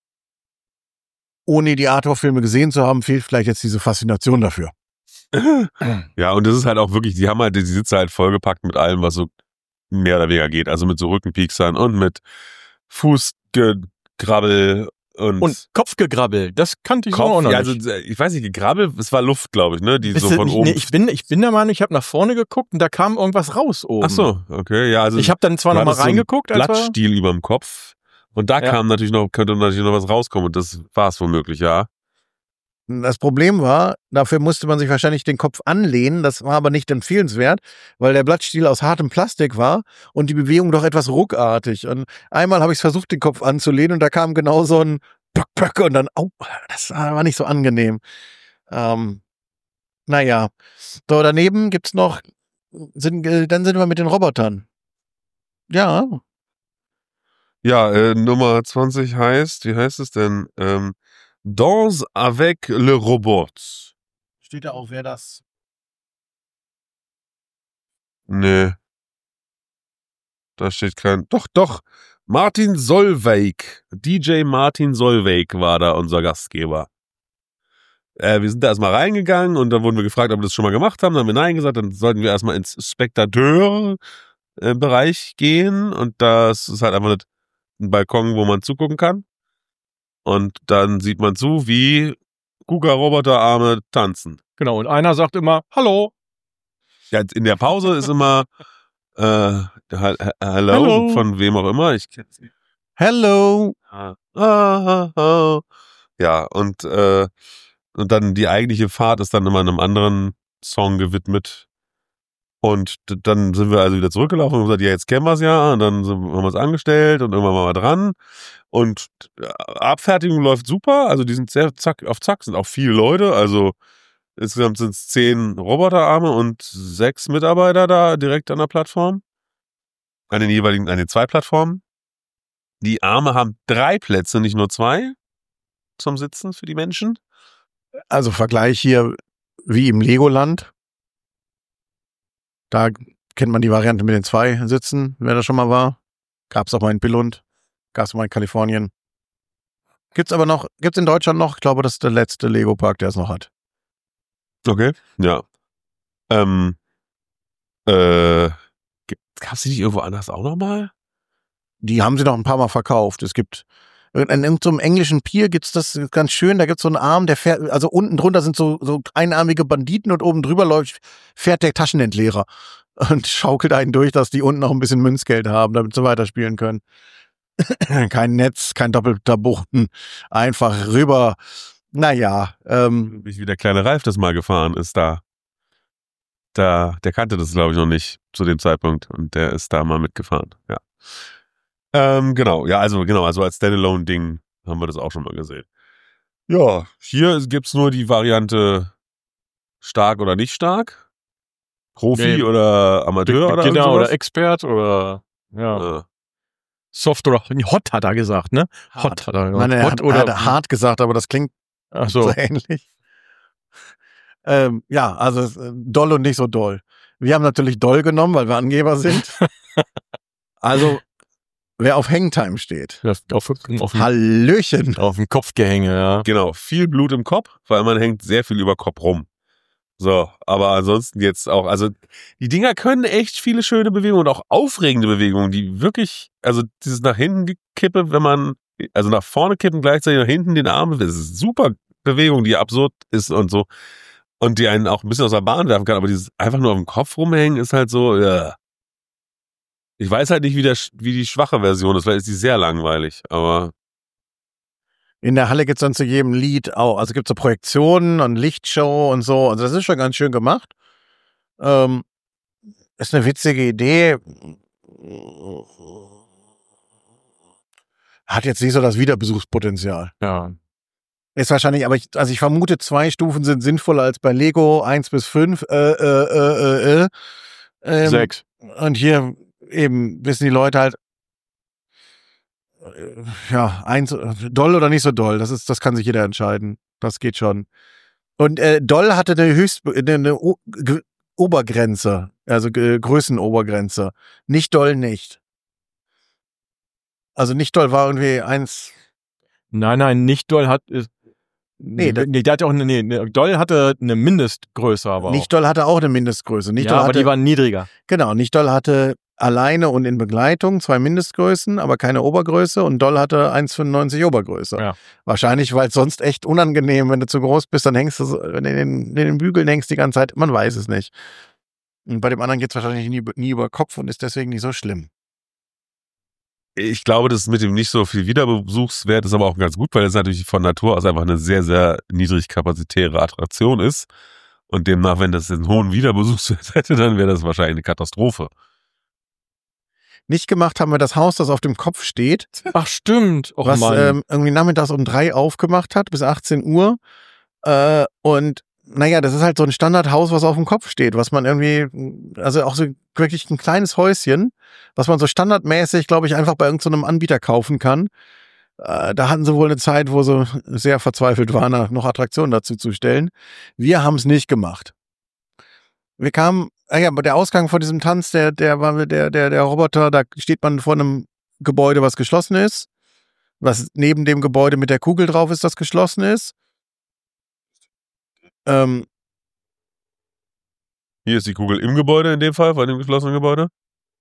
Ohne die Arthur-Filme gesehen zu haben, fehlt vielleicht jetzt diese Faszination dafür. Ja, und das ist halt auch wirklich, die haben halt die Sitze halt vollgepackt mit allem, was so mehr oder weniger geht. Also mit so Rückenpieksern und mit Fußgegrabbel und, Und Kopfgegrabbel, das kannte ich so auch Kopf. noch Ja, nicht. also ich weiß nicht, Gegrabbel, es war Luft, glaube ich, ne? Die Wisst so ihr, von ich, oben. nee, ich, bin, ich bin der Meinung, ich habe nach vorne geguckt und da kam irgendwas raus oben. Ach so, okay, ja, also Ich habe dann zwar du noch mal hattest so einen reingeguckt, als wir, Blattstiel überm Kopf und da Ja. kam natürlich noch, könnte natürlich noch was rauskommen und das war es womöglich, ja. Das Problem war, dafür musste man sich wahrscheinlich den Kopf anlehnen. Das war aber nicht empfehlenswert, weil der Blattstiel aus hartem Plastik war und die Bewegung doch etwas ruckartig. Und einmal habe ich versucht, den Kopf anzulehnen und da kam genau so ein Böck, Böck und dann, au, das war nicht so angenehm. Ähm, naja, so daneben gibt's noch, sind, äh, dann sind wir mit den Robotern. Ja, Ja, äh, Nummer zwanzig heißt, wie heißt es denn? Ähm, Danse avec le robot. steht da auch, wer das. Nee. Da steht kein. Doch, doch. Martin Solveig. D J Martin Solveig war da unser Gastgeber. Äh, wir sind da erstmal reingegangen und dann wurden wir gefragt, ob wir das schon mal gemacht haben. Dann haben wir Nein gesagt. Dann sollten wir erstmal ins Spektateur-Bereich gehen. Und das ist halt einfach ein Balkon, wo man zugucken kann. Und dann sieht man zu, wie Kuga-Roboterarme tanzen. genau, und einer sagt immer, hallo. Ja, in der Pause ist immer äh, ha- ha- Hello, Hello. von wem auch immer. Ich kenn's nicht. Hello. Ah, ah, ah. Ja, und, äh, und dann die eigentliche Fahrt ist dann immer einem anderen Song gewidmet. Und d- dann sind wir also wieder zurückgelaufen und haben gesagt, ja, jetzt kennen wir es ja. Und dann sind, haben wir uns angestellt und irgendwann waren wir dran. Und äh, Abfertigung läuft super. Also die sind sehr zack auf zack, sind auch viele Leute. Also insgesamt sind es zehn Roboterarme und sechs Mitarbeiter da direkt an der Plattform. An den jeweiligen, an den zwei Plattformen. Die Arme haben drei Plätze, nicht nur zwei zum Sitzen für die Menschen. Also Vergleich hier wie im Legoland. Da kennt man die Variante mit den zwei Sitzen, wer da schon mal war. Gab's auch mal in Billund, gab's mal in Kalifornien. Gibt's aber noch, gibt's in Deutschland noch? Ich glaube, das ist der letzte Lego-Park, der es noch hat. Okay. Ja. Ähm, äh, gab's die nicht irgendwo anders auch nochmal? Die haben sie noch ein paar Mal verkauft. Es gibt in irgendeinem englischen Pier gibt's das ganz schön. Da gibt's so einen Arm, der fährt, also unten drunter sind so, so einarmige Banditen und oben drüber läuft, fährt der Taschenentleerer und schaukelt einen durch, dass die unten noch ein bisschen Münzgeld haben, damit sie weiterspielen können. Kein Netz, kein doppelter Buchten, einfach rüber. Naja, ähm, Wie der kleine Ralf das mal gefahren ist da. Da, der kannte das, glaube ich, noch nicht zu dem Zeitpunkt und der ist da mal mitgefahren, ja. Ähm, genau, ja, also genau, also als Standalone-Ding haben wir das auch schon mal gesehen. Ja, hier gibt's nur die Variante stark oder nicht stark. Profi Nee, oder Amateur oder Beginner sowas. oder Expert oder ja. Äh, Soft oder Hot hat er gesagt, ne? Hot hat er Ich gesagt. meine, er Hot hat, oder er hat hart gesagt, aber das klingt Ach so so. ähnlich. Ähm, ja, also es ist doll und nicht so doll. Wir haben natürlich doll genommen, weil wir Angeber sind. Also, wer auf Hangtime steht. Auf, auf, auf, dem- Hallöchen. auf dem Kopfgehänge, ja. genau, viel Blut im Kopf, weil man hängt sehr viel über Kopf rum. So, aber ansonsten jetzt auch, also die Dinger können echt viele schöne Bewegungen und auch aufregende Bewegungen, die wirklich, also dieses nach hinten gekippe, wenn man, also nach vorne kippen, gleichzeitig nach hinten den Arm, das ist super Bewegung, die absurd ist und so und die einen auch ein bisschen aus der Bahn werfen kann, aber dieses einfach nur auf dem Kopf rumhängen ist halt so, ja. Ich weiß halt nicht, wie, der, wie die schwache Version ist, vielleicht ist die sehr langweilig, aber In der Halle gibt's dann zu jedem Lied auch, also gibt's so Projektionen und Lichtshow und so. Also das ist schon ganz schön gemacht. Ähm, ist eine witzige Idee. Hat jetzt nicht so das Wiederbesuchspotenzial. Ja. Ist wahrscheinlich, aber ich, also ich vermute, zwei Stufen sind sinnvoller als bei Lego, eins bis fünf. Äh, äh, äh, äh, äh. Ähm, Sechs. Und hier eben wissen die Leute halt, äh, ja, eins, äh, doll oder nicht so doll. Das ist, das kann sich jeder entscheiden. Das geht schon. Und äh, doll hatte eine Höchst, eine, eine O- G- Obergrenze, also G- Größenobergrenze. Nicht doll nicht. Also nicht doll war irgendwie eins. Nein, nein, nicht doll hat. Ist, Nee, nee, da- nee, der hat auch eine, nee, nee, doll hatte eine Mindestgröße, aber Nicht auch. doll hatte auch eine Mindestgröße. Nicht Ja, doll aber hatte, die waren niedriger. genau, nicht doll hatte alleine und in Begleitung zwei Mindestgrößen, aber keine Obergröße und doll hatte eins Komma fünfundneunzig Obergröße. Ja. Wahrscheinlich, weil es sonst echt unangenehm, wenn du zu groß bist, dann hängst du, so- wenn du in den, in den Bügeln hängst die ganze Zeit, man weiß es nicht. Und bei dem anderen geht es wahrscheinlich nie, nie über Kopf und ist deswegen nicht so schlimm. ich glaube, das mit dem nicht so viel Wiederbesuchswert ist aber auch ganz gut, weil es natürlich von Natur aus einfach eine sehr, sehr niedrig kapazitäre Attraktion ist. Und demnach, wenn das einen hohen Wiederbesuchswert hätte, dann wäre das wahrscheinlich eine Katastrophe. Nicht gemacht haben wir das Haus, das auf dem Kopf steht, Ach, stimmt. Och, was Mann. ähm, irgendwie nachmittags um drei aufgemacht hat, bis achtzehn Uhr. Äh, und naja, das ist halt so ein Standardhaus, was auf dem Kopf steht, was man irgendwie, also auch so wirklich ein kleines Häuschen, was man so standardmäßig, glaube ich, einfach bei irgendeinem so Anbieter kaufen kann. Äh, da hatten sie wohl eine Zeit, wo sie sehr verzweifelt waren, noch Attraktionen dazu zu stellen. Wir haben es nicht gemacht. Wir kamen, ah ja, aber der Ausgang von diesem Tanz, der, der war der, der, der Roboter, da steht man vor einem Gebäude, was geschlossen ist, was neben dem Gebäude mit der Kugel drauf ist, das geschlossen ist. Ähm, Hier ist die Kugel im Gebäude in dem Fall, bei dem geschlossenen Gebäude.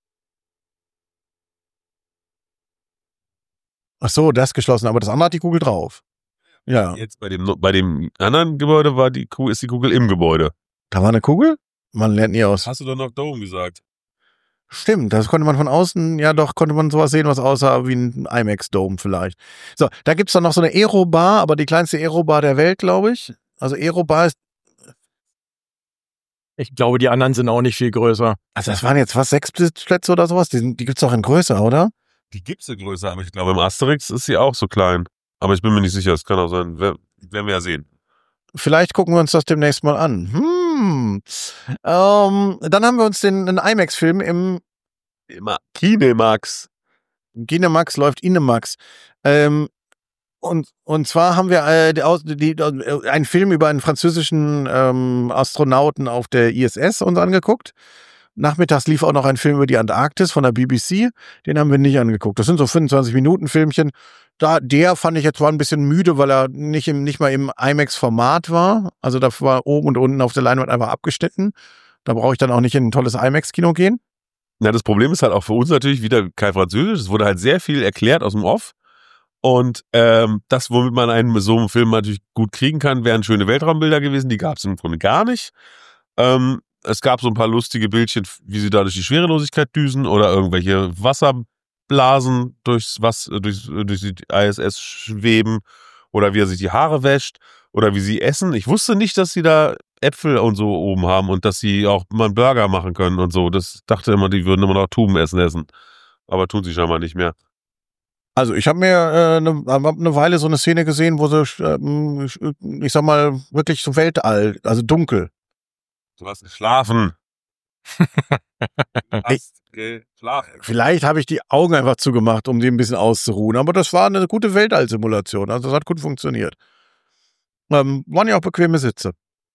ach so, das geschlossen, aber das andere hat die Kugel drauf. Ja, Jetzt bei dem, bei dem anderen Gebäude war die Kugel, ist die Kugel im Gebäude. da war eine Kugel? Man lernt nie aus. Hast du doch noch Dome gesagt? Stimmt, das konnte man von außen, ja doch, konnte man sowas sehen, was aussah wie ein IMAX-Dome vielleicht. So, da gibt's dann noch so eine Aero-Bar, aber die kleinste Aero-Bar der Welt, glaube ich. Also Aero-Bar ist, Ich glaube, die anderen sind auch nicht viel größer. also das waren jetzt was, sechs Plätze oder sowas? Die, sind, die gibt's doch in größer, oder? Die gibt's ja größer, aber ich glaube, im Asterix ist sie auch so klein. Aber ich bin mir nicht sicher, es kann auch sein. Wer- Werden wir ja sehen. Vielleicht gucken wir uns das demnächst mal an. Hm. Ähm, dann haben wir uns den, einen IMAX-Film im Immer Kinemax. Kinemax läuft Inemax. Ähm, und, und zwar haben wir äh, die, Aus- die, äh, einen Film über einen französischen ähm, Astronauten auf der I S S uns angeguckt. Nachmittags lief auch noch ein Film über die Antarktis von der B B C. Den haben wir nicht angeguckt. Das sind so fünfundzwanzig Minuten Filmchen. Da, der fand ich jetzt war ein bisschen müde, weil er nicht, im, nicht mal im IMAX-Format war. Also da war oben und unten auf der Leinwand einfach abgeschnitten. Da brauche ich dann auch nicht in ein tolles IMAX-Kino gehen. Na, das Problem ist halt auch für uns natürlich wieder kein Französisch. Es wurde halt sehr viel erklärt aus dem Off. Und ähm, das, womit man einen so einen Film natürlich gut kriegen kann, wären schöne Weltraumbilder gewesen. Die gab es im Grunde gar nicht. Ähm, es gab so ein paar lustige Bildchen, wie sie da durch die Schwerelosigkeit düsen oder irgendwelche Wasserblasen durchs was, durch, durch die I S S schweben oder wie er sich die Haare wäscht oder wie sie essen. Ich wusste nicht, dass sie da Äpfel und so oben haben und dass sie auch mal einen Burger machen können und so. Das dachte immer, die würden immer noch Tubenessen essen. Aber tun sie scheinbar nicht mehr. Also ich habe mir eine äh, ne, hab ne Weile so eine Szene gesehen, wo sie, ähm, ich, ich sag mal, wirklich so Weltall, also dunkel. Du hast geschlafen. Du hast geschlafen. Vielleicht habe ich die Augen einfach zugemacht, um die ein bisschen auszuruhen. Aber das war eine gute Weltall-Simulation. Also das hat gut funktioniert. Ähm, waren ja auch bequeme Sitze.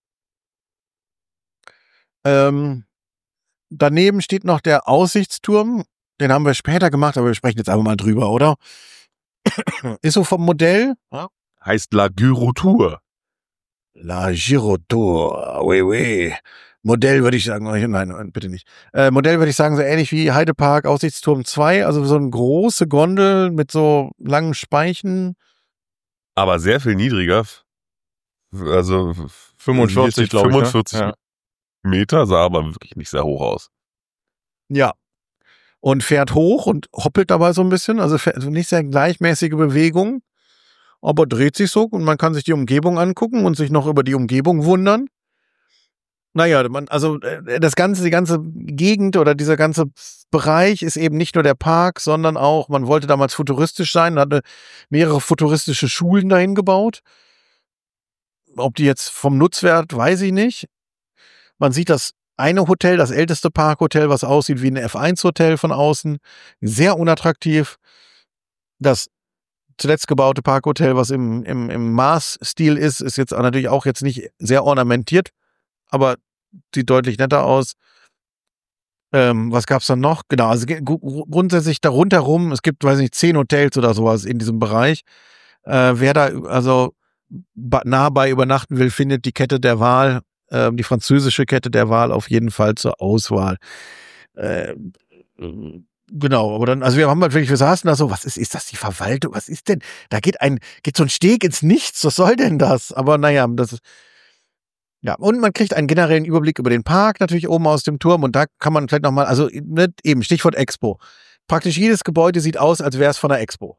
Ähm, daneben steht noch der Aussichtsturm. Den haben wir später gemacht, aber wir sprechen jetzt einfach mal drüber, oder? Ist so vom Modell. Ja? Heißt La Gyrotour. La Girotour, oui, oui. Modell würde ich sagen, nein, nein, bitte nicht. Äh, Modell würde ich sagen, so ähnlich wie Heidepark Aussichtsturm zwei, also so eine große Gondel mit so langen Speichen. Aber sehr viel niedriger. Also fünfundvierzig, glaube ich. fünfundvierzig Ne? Ja. Meter, sah aber wirklich nicht sehr hoch aus. Ja. Und fährt hoch und hoppelt dabei so ein bisschen, also, fährt, also nicht sehr gleichmäßige Bewegung, aber dreht sich so und man kann sich die Umgebung angucken und sich noch über die Umgebung wundern. Naja, man, also äh, das ganze, die ganze Gegend oder dieser ganze Bereich ist eben nicht nur der Park, sondern auch, man wollte damals futuristisch sein, hatte mehrere futuristische Schulen dahin gebaut. Ob die jetzt vom Nutzwert, weiß ich nicht. Man sieht das eine Hotel, das älteste Parkhotel, was aussieht wie ein F eins Hotel von außen. Sehr unattraktiv. Das zuletzt gebaute Parkhotel, was im, im, im Mars-Stil ist, ist jetzt natürlich auch jetzt nicht sehr ornamentiert, aber sieht deutlich netter aus. Ähm, was gab's dann noch? Genau, also ge- gru- grundsätzlich darunter rum, es gibt, weiß nicht, zehn Hotels oder sowas in diesem Bereich. Äh, wer da also ba- nah bei übernachten will, findet die Kette der Wahl, äh, die französische Kette der Wahl auf jeden Fall zur Auswahl. Äh, genau, aber dann, also wir haben halt wirklich, wir saßen da so, was ist, ist das die Verwaltung? Was ist denn? Da geht ein, geht so ein Steg ins Nichts, was soll denn das? Aber naja, das ist, ja, und man kriegt einen generellen Überblick über den Park natürlich oben aus dem Turm und da kann man vielleicht nochmal, also ne, eben Stichwort Expo. Praktisch jedes Gebäude sieht aus, als wäre es von der Expo.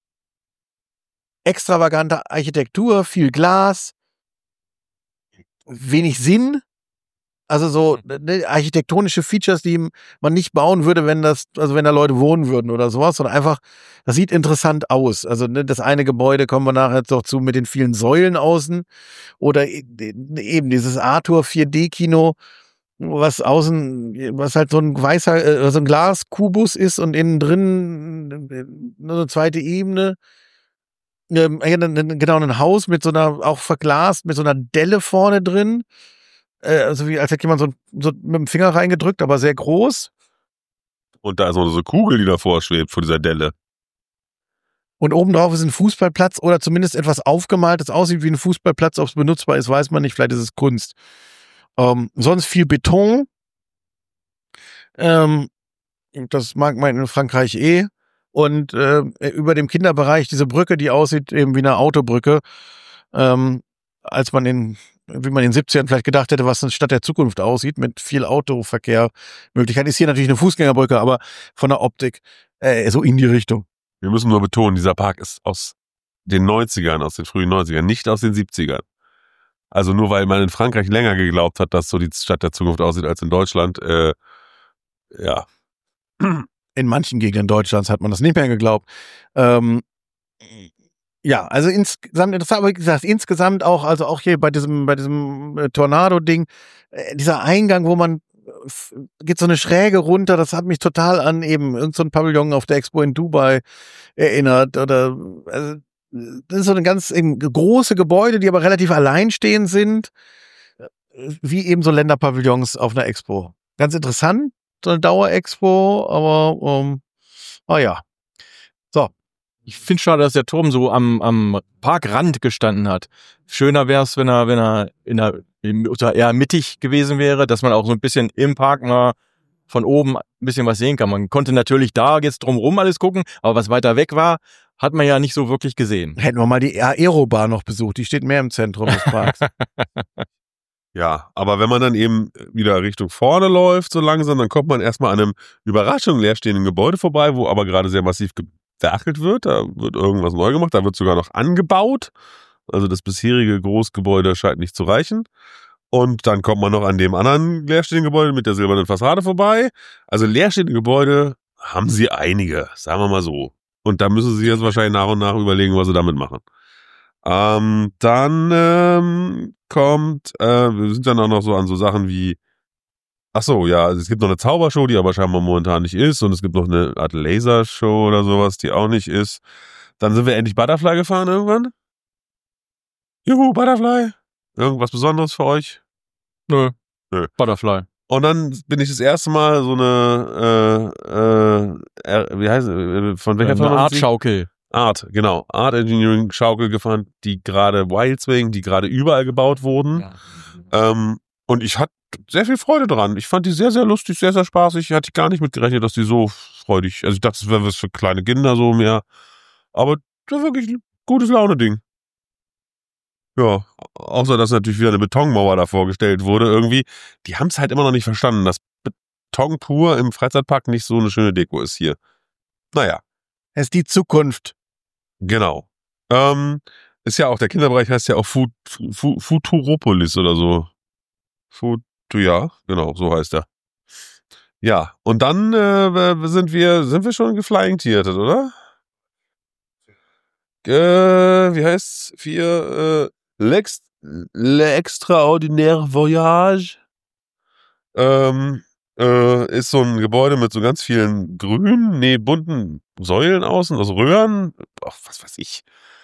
Extravagante Architektur, viel Glas, wenig Sinn. Also so ne, architektonische Features, die man nicht bauen würde, wenn das, also wenn da Leute wohnen würden oder sowas, sondern einfach, das sieht interessant aus. Also ne, das eine Gebäude kommen wir nachher jetzt noch zu mit den vielen Säulen außen oder eben dieses Arthur vier D Kino, was außen, was halt so ein weißer, äh, so ein Glaskubus ist und innen drin äh, eine zweite Ebene. Ähm, genau, ein Haus mit so einer, auch verglast, mit so einer Delle vorne drin. Äh, also wie, als hätte jemand so, so mit dem Finger reingedrückt, aber sehr groß. Und da ist noch so eine Kugel, die davor schwebt, vor dieser Delle. Und obendrauf ist ein Fußballplatz oder zumindest etwas aufgemalt, das aussieht wie ein Fußballplatz. Ob es benutzbar ist, weiß man nicht. Vielleicht ist es Kunst. Ähm, sonst viel Beton. Ähm, das mag man in Frankreich eh. Und äh, über dem Kinderbereich diese Brücke, die aussieht eben wie eine Autobrücke. Ähm, als man in wie man in den siebzigern vielleicht gedacht hätte, was eine Stadt der Zukunft aussieht, mit viel Autoverkehr. Möglichkeit ist hier natürlich eine Fußgängerbrücke, aber von der Optik äh, so in die Richtung. Wir müssen nur betonen, dieser Park ist aus den neunzigern, aus den frühen neunzigern, nicht aus den siebzigern. Also nur weil man in Frankreich länger geglaubt hat, dass so die Stadt der Zukunft aussieht als in Deutschland, äh, ja. In manchen Gegenden Deutschlands hat man das nicht mehr geglaubt. Ähm, ja, also insgesamt interessant, aber wie gesagt, insgesamt auch, also auch hier bei diesem, bei diesem äh, Tornado-Ding, äh, dieser Eingang, wo man f- geht so eine Schräge runter, das hat mich total an eben irgend so ein Pavillon auf der Expo in Dubai erinnert. Oder also, das ist so eine ganz eben große Gebäude, die aber relativ alleinstehend sind, äh, wie eben so Länderpavillons auf einer Expo. Ganz interessant, so eine Dauerexpo, aber ähm, ah ja. So. Ich finde schade, dass der Turm so am, am Parkrand gestanden hat. Schöner wäre es, wenn er, wenn er in der, oder eher mittig gewesen wäre, dass man auch so ein bisschen im Park mal von oben ein bisschen was sehen kann. Man konnte natürlich da jetzt drumherum alles gucken, aber was weiter weg war, hat man ja nicht so wirklich gesehen. Hätten wir mal die Aerobar noch besucht, die steht mehr im Zentrum des Parks. Ja, aber wenn man dann eben wieder Richtung vorne läuft, so langsam, dann kommt man erstmal an einem Überraschung leerstehenden Gebäude vorbei, wo aber gerade sehr massiv gewerkelt wird. Da wird irgendwas neu gemacht, da wird sogar noch angebaut. Also das bisherige Großgebäude scheint nicht zu reichen. Und dann kommt man noch an dem anderen leerstehenden Gebäude mit der silbernen Fassade vorbei. Also leerstehende Gebäude haben sie einige, sagen wir mal so. Und da müssen sie jetzt wahrscheinlich nach und nach überlegen, was sie damit machen. Ähm, dann ähm, kommt, äh, wir sind dann auch noch so an so Sachen wie, ach so, ja, also es gibt noch eine Zaubershow, die aber scheinbar momentan nicht ist, und es gibt noch eine Art Lasershow oder sowas, die auch nicht ist. Dann sind wir endlich Butterfly gefahren irgendwann. Juhu, Butterfly. Irgendwas Besonderes für euch? Nö. Nö. Butterfly. Und dann bin ich das erste Mal so eine, äh, äh, wie heißt es, von welcher Eine Firma? Art Schaukel. Art, genau. Art Engineering Schaukel gefahren, die gerade Wildswing, die gerade überall gebaut wurden. Ja. Ähm, und ich hatte sehr viel Freude dran. Ich fand die sehr, sehr lustig, sehr, sehr spaßig. Ich hatte gar nicht mit gerechnet, dass die so freudig, also ich dachte, das wäre was für kleine Kinder so mehr. Aber das war wirklich ein gutes Laune-Ding. Ja, außer dass natürlich wieder eine Betonmauer da vorgestellt wurde irgendwie. Die haben es halt immer noch nicht verstanden, dass Beton pur im Freizeitpark nicht so eine schöne Deko ist hier. Naja. Es ist die Zukunft. Genau. Ähm, ist ja auch, der Kinderbereich heißt ja auch Fut, Fut, Futuropolis oder so. Fut, ja, genau, so heißt er. Ja, und dann äh, sind wir, sind wir schon geflying-tiertet, oder? Äh, wie heißt's? Vier, äh, L'ex, L'Extraordinaire Voyage. Ähm, äh, ist so ein Gebäude mit so ganz vielen grünen, nee, bunten Säulen außen, aus Röhren, ach, was weiß ich,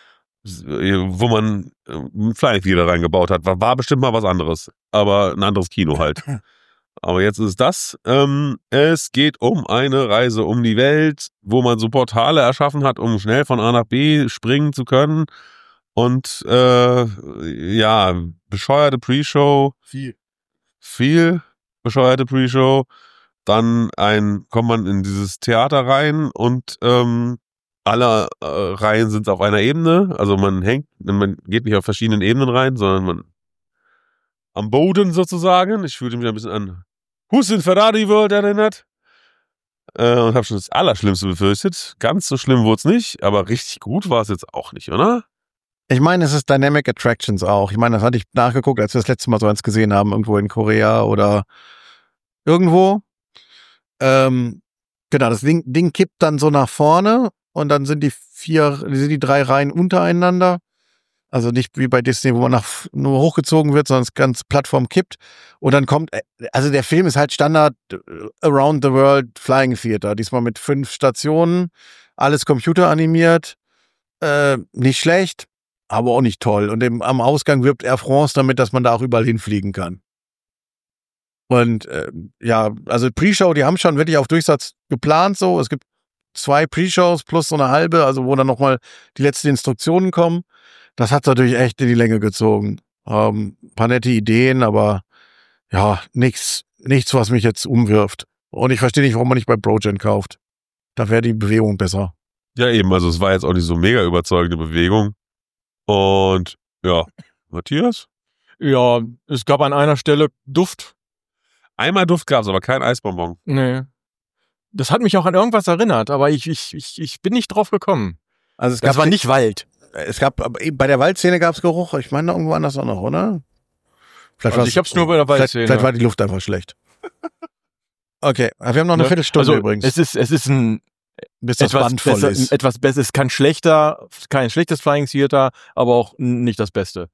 wo man ein Flying-Theater reingebaut hat. War, war bestimmt mal was anderes, aber ein anderes Kino halt. Aber jetzt ist das. Ähm, es geht um eine Reise um die Welt, wo man so Portale erschaffen hat, um schnell von A nach B springen zu können. Und äh, ja, bescheuerte Pre-Show. Viel. Viel bescheuerte Pre-Show. Dann ein, kommt man in dieses Theater rein und ähm, alle äh, Reihen sind auf einer Ebene. Also man hängt, man geht nicht auf verschiedenen Ebenen rein, sondern man am Boden sozusagen. Ich fühlte mich ein bisschen an Hussein Ferrari World erinnert. Äh, und habe schon das Allerschlimmste befürchtet. Ganz so schlimm wurde es nicht, aber richtig gut war es jetzt auch nicht, oder? Ich meine, es ist Dynamic Attractions auch. Ich meine, das hatte ich nachgeguckt, als wir das letzte Mal so eins gesehen haben, irgendwo in Korea oder irgendwo. Ähm, genau, das Ding, Ding kippt dann so nach vorne und dann sind die vier, sind die drei Reihen untereinander. Also nicht wie bei Disney, wo man nach, nur hochgezogen wird, sondern das ganze Plattform kippt. Und dann kommt, also der Film ist halt Standard Around the World Flying Theater. Diesmal mit fünf Stationen, alles computeranimiert. Äh, nicht schlecht, aber auch nicht toll. Und im, am Ausgang wirbt Air France damit, dass man da auch überall hinfliegen kann. Und äh, ja, also Pre-Show, die haben schon wirklich auf Durchsatz geplant so. Es gibt zwei Pre-Shows plus so eine halbe, also wo dann nochmal die letzten Instruktionen kommen. Das hat natürlich echt in die Länge gezogen. Ähm, paar nette Ideen, aber ja, nichts, nichts, was mich jetzt umwirft. Und ich verstehe nicht, warum man nicht bei Brogen kauft. Da wäre die Bewegung besser. Ja, eben, also es war jetzt auch nicht so mega überzeugende Bewegung. Und ja, Matthias? Ja, es gab an einer Stelle Duft. Einmal Duft gab's, aber kein Eisbonbon. Nee. Das hat mich auch an irgendwas erinnert, aber ich, ich, ich, ich bin nicht drauf gekommen. Also es Das gab war nicht Wald. Es gab, aber eben bei der Waldszene gab es Geruch. Ich meine, irgendwo anders auch noch, oder? Vielleicht Also war's- ich hab's nur bei der vielleicht, Waldszene. vielleicht war die Luft einfach schlecht. Okay, aber wir haben noch eine Ne? Viertelstunde Also übrigens, es ist, es ist ein bis das etwas Band voll besser, ist. etwas besser. Es kann schlechter, kein schlechtes Flying Theater, aber auch nicht das Beste.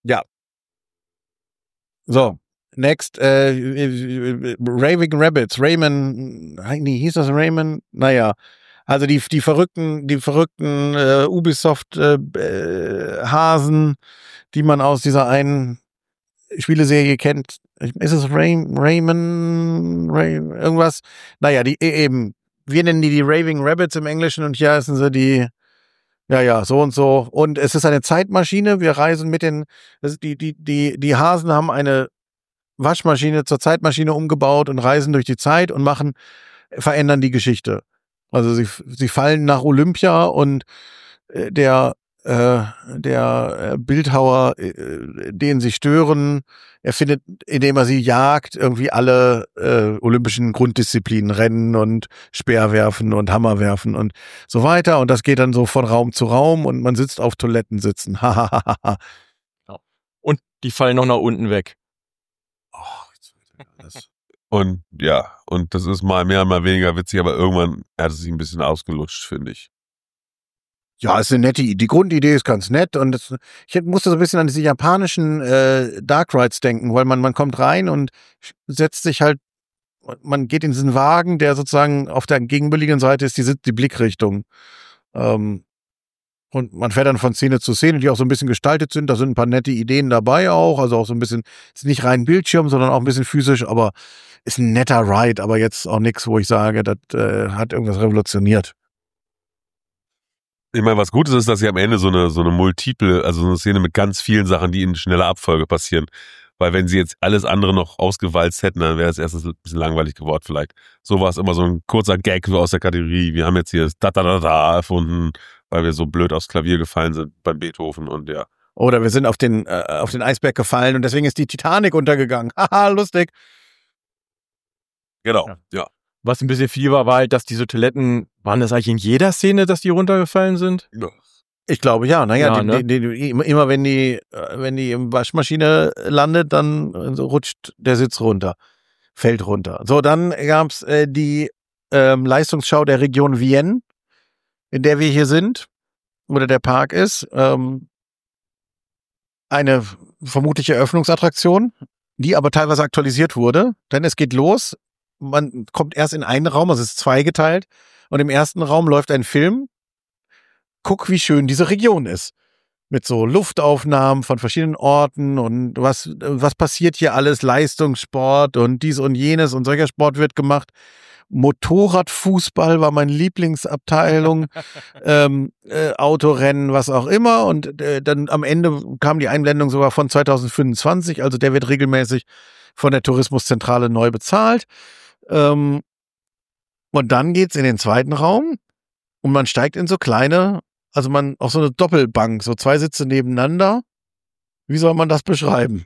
So, next, äh, äh, Raving Rabbits, Rayman, nee, hieß das Rayman? Naja, also die, die verrückten, die verrückten äh, Ubisoft äh, äh, Hasen, die man aus dieser einen Spieleserie kennt. Ist es Ray, Rayman, Ray, irgendwas? Naja, die e- eben, wir nennen die die Raving Rabbits im Englischen und hier heißen sie die, ja, ja, so und so. Und es ist eine Zeitmaschine. Wir reisen mit den, das ist die, die, die, die Hasen haben eine Waschmaschine zur Zeitmaschine umgebaut und reisen durch die Zeit und machen, verändern die Geschichte. Also sie, sie fallen nach Olympia und äh, der, äh, der äh, Bildhauer, äh, den sie stören, er findet, indem er sie jagt, irgendwie alle äh, olympischen Grunddisziplinen, Rennen und Speerwerfen und Hammerwerfen und so weiter. Und das geht dann so von Raum zu Raum und man sitzt auf Toiletten sitzen. Hahaha. Und die fallen noch nach unten weg. Und ja, und das ist mal mehr, mal weniger witzig, aber irgendwann hat es sich ein bisschen ausgelutscht, finde ich. Ja, ist eine nette Idee. Die Grundidee ist ganz nett und das, ich musste so ein bisschen an diese japanischen äh, Dark Rides denken, weil man man kommt rein und setzt sich halt, man geht in diesen Wagen, der sozusagen auf der gegenüberliegenden Seite ist die, die Blickrichtung. Ähm, und man fährt dann von Szene zu Szene, die auch so ein bisschen gestaltet sind. Da sind ein paar nette Ideen dabei auch, also auch so ein bisschen, ist nicht rein Bildschirm, sondern auch ein bisschen physisch, aber ist ein netter Ride, aber jetzt auch nichts, wo ich sage, das äh, hat irgendwas revolutioniert. Ich meine, was Gutes ist, dass sie am Ende so eine, so eine multiple, also so eine Szene mit ganz vielen Sachen, die in schneller Abfolge passieren. Weil wenn sie jetzt alles andere noch ausgewalzt hätten, dann wäre es erst ein bisschen langweilig geworden vielleicht. So war es immer so ein kurzer Gag aus der Kategorie. Wir haben jetzt hier das Da-Da-Da-Da erfunden, weil wir so blöd aufs Klavier gefallen sind beim Beethoven und ja. Oder wir sind auf den, äh, auf den Eisberg gefallen und deswegen ist die Titanic untergegangen. Haha, lustig. Genau, Ja. ja. Was ein bisschen viel war, war halt, dass diese Toiletten, waren das eigentlich in jeder Szene, dass die runtergefallen sind? Ich glaube ja. Naja, Ja, die, ne? die, die, immer wenn die, äh, wenn die im Waschmaschine landet, dann äh, so rutscht der Sitz runter, fällt runter. So, dann gab's äh, die ähm, Leistungsschau der Region Vienne, in der wir hier sind, oder der Park ist. Ähm, eine vermutliche Eröffnungsattraktion, die aber teilweise aktualisiert wurde, denn es geht los. Man kommt erst in einen Raum, also es ist zweigeteilt, und im ersten Raum läuft ein Film. Guck, wie schön diese Region ist. Mit so Luftaufnahmen von verschiedenen Orten und was, was passiert hier alles, Leistungssport und dies und jenes und solcher Sport wird gemacht. Motorradfußball war meine Lieblingsabteilung, ähm, äh, Autorennen, was auch immer. Und äh, dann am Ende kam die Einblendung sogar von zwanzig fünfundzwanzig, also der wird regelmäßig von der Tourismuszentrale neu bezahlt. Ähm, und dann geht's in den zweiten Raum und man steigt in so kleine, also man auf so eine Doppelbank, so zwei Sitze nebeneinander. Wie soll man das beschreiben?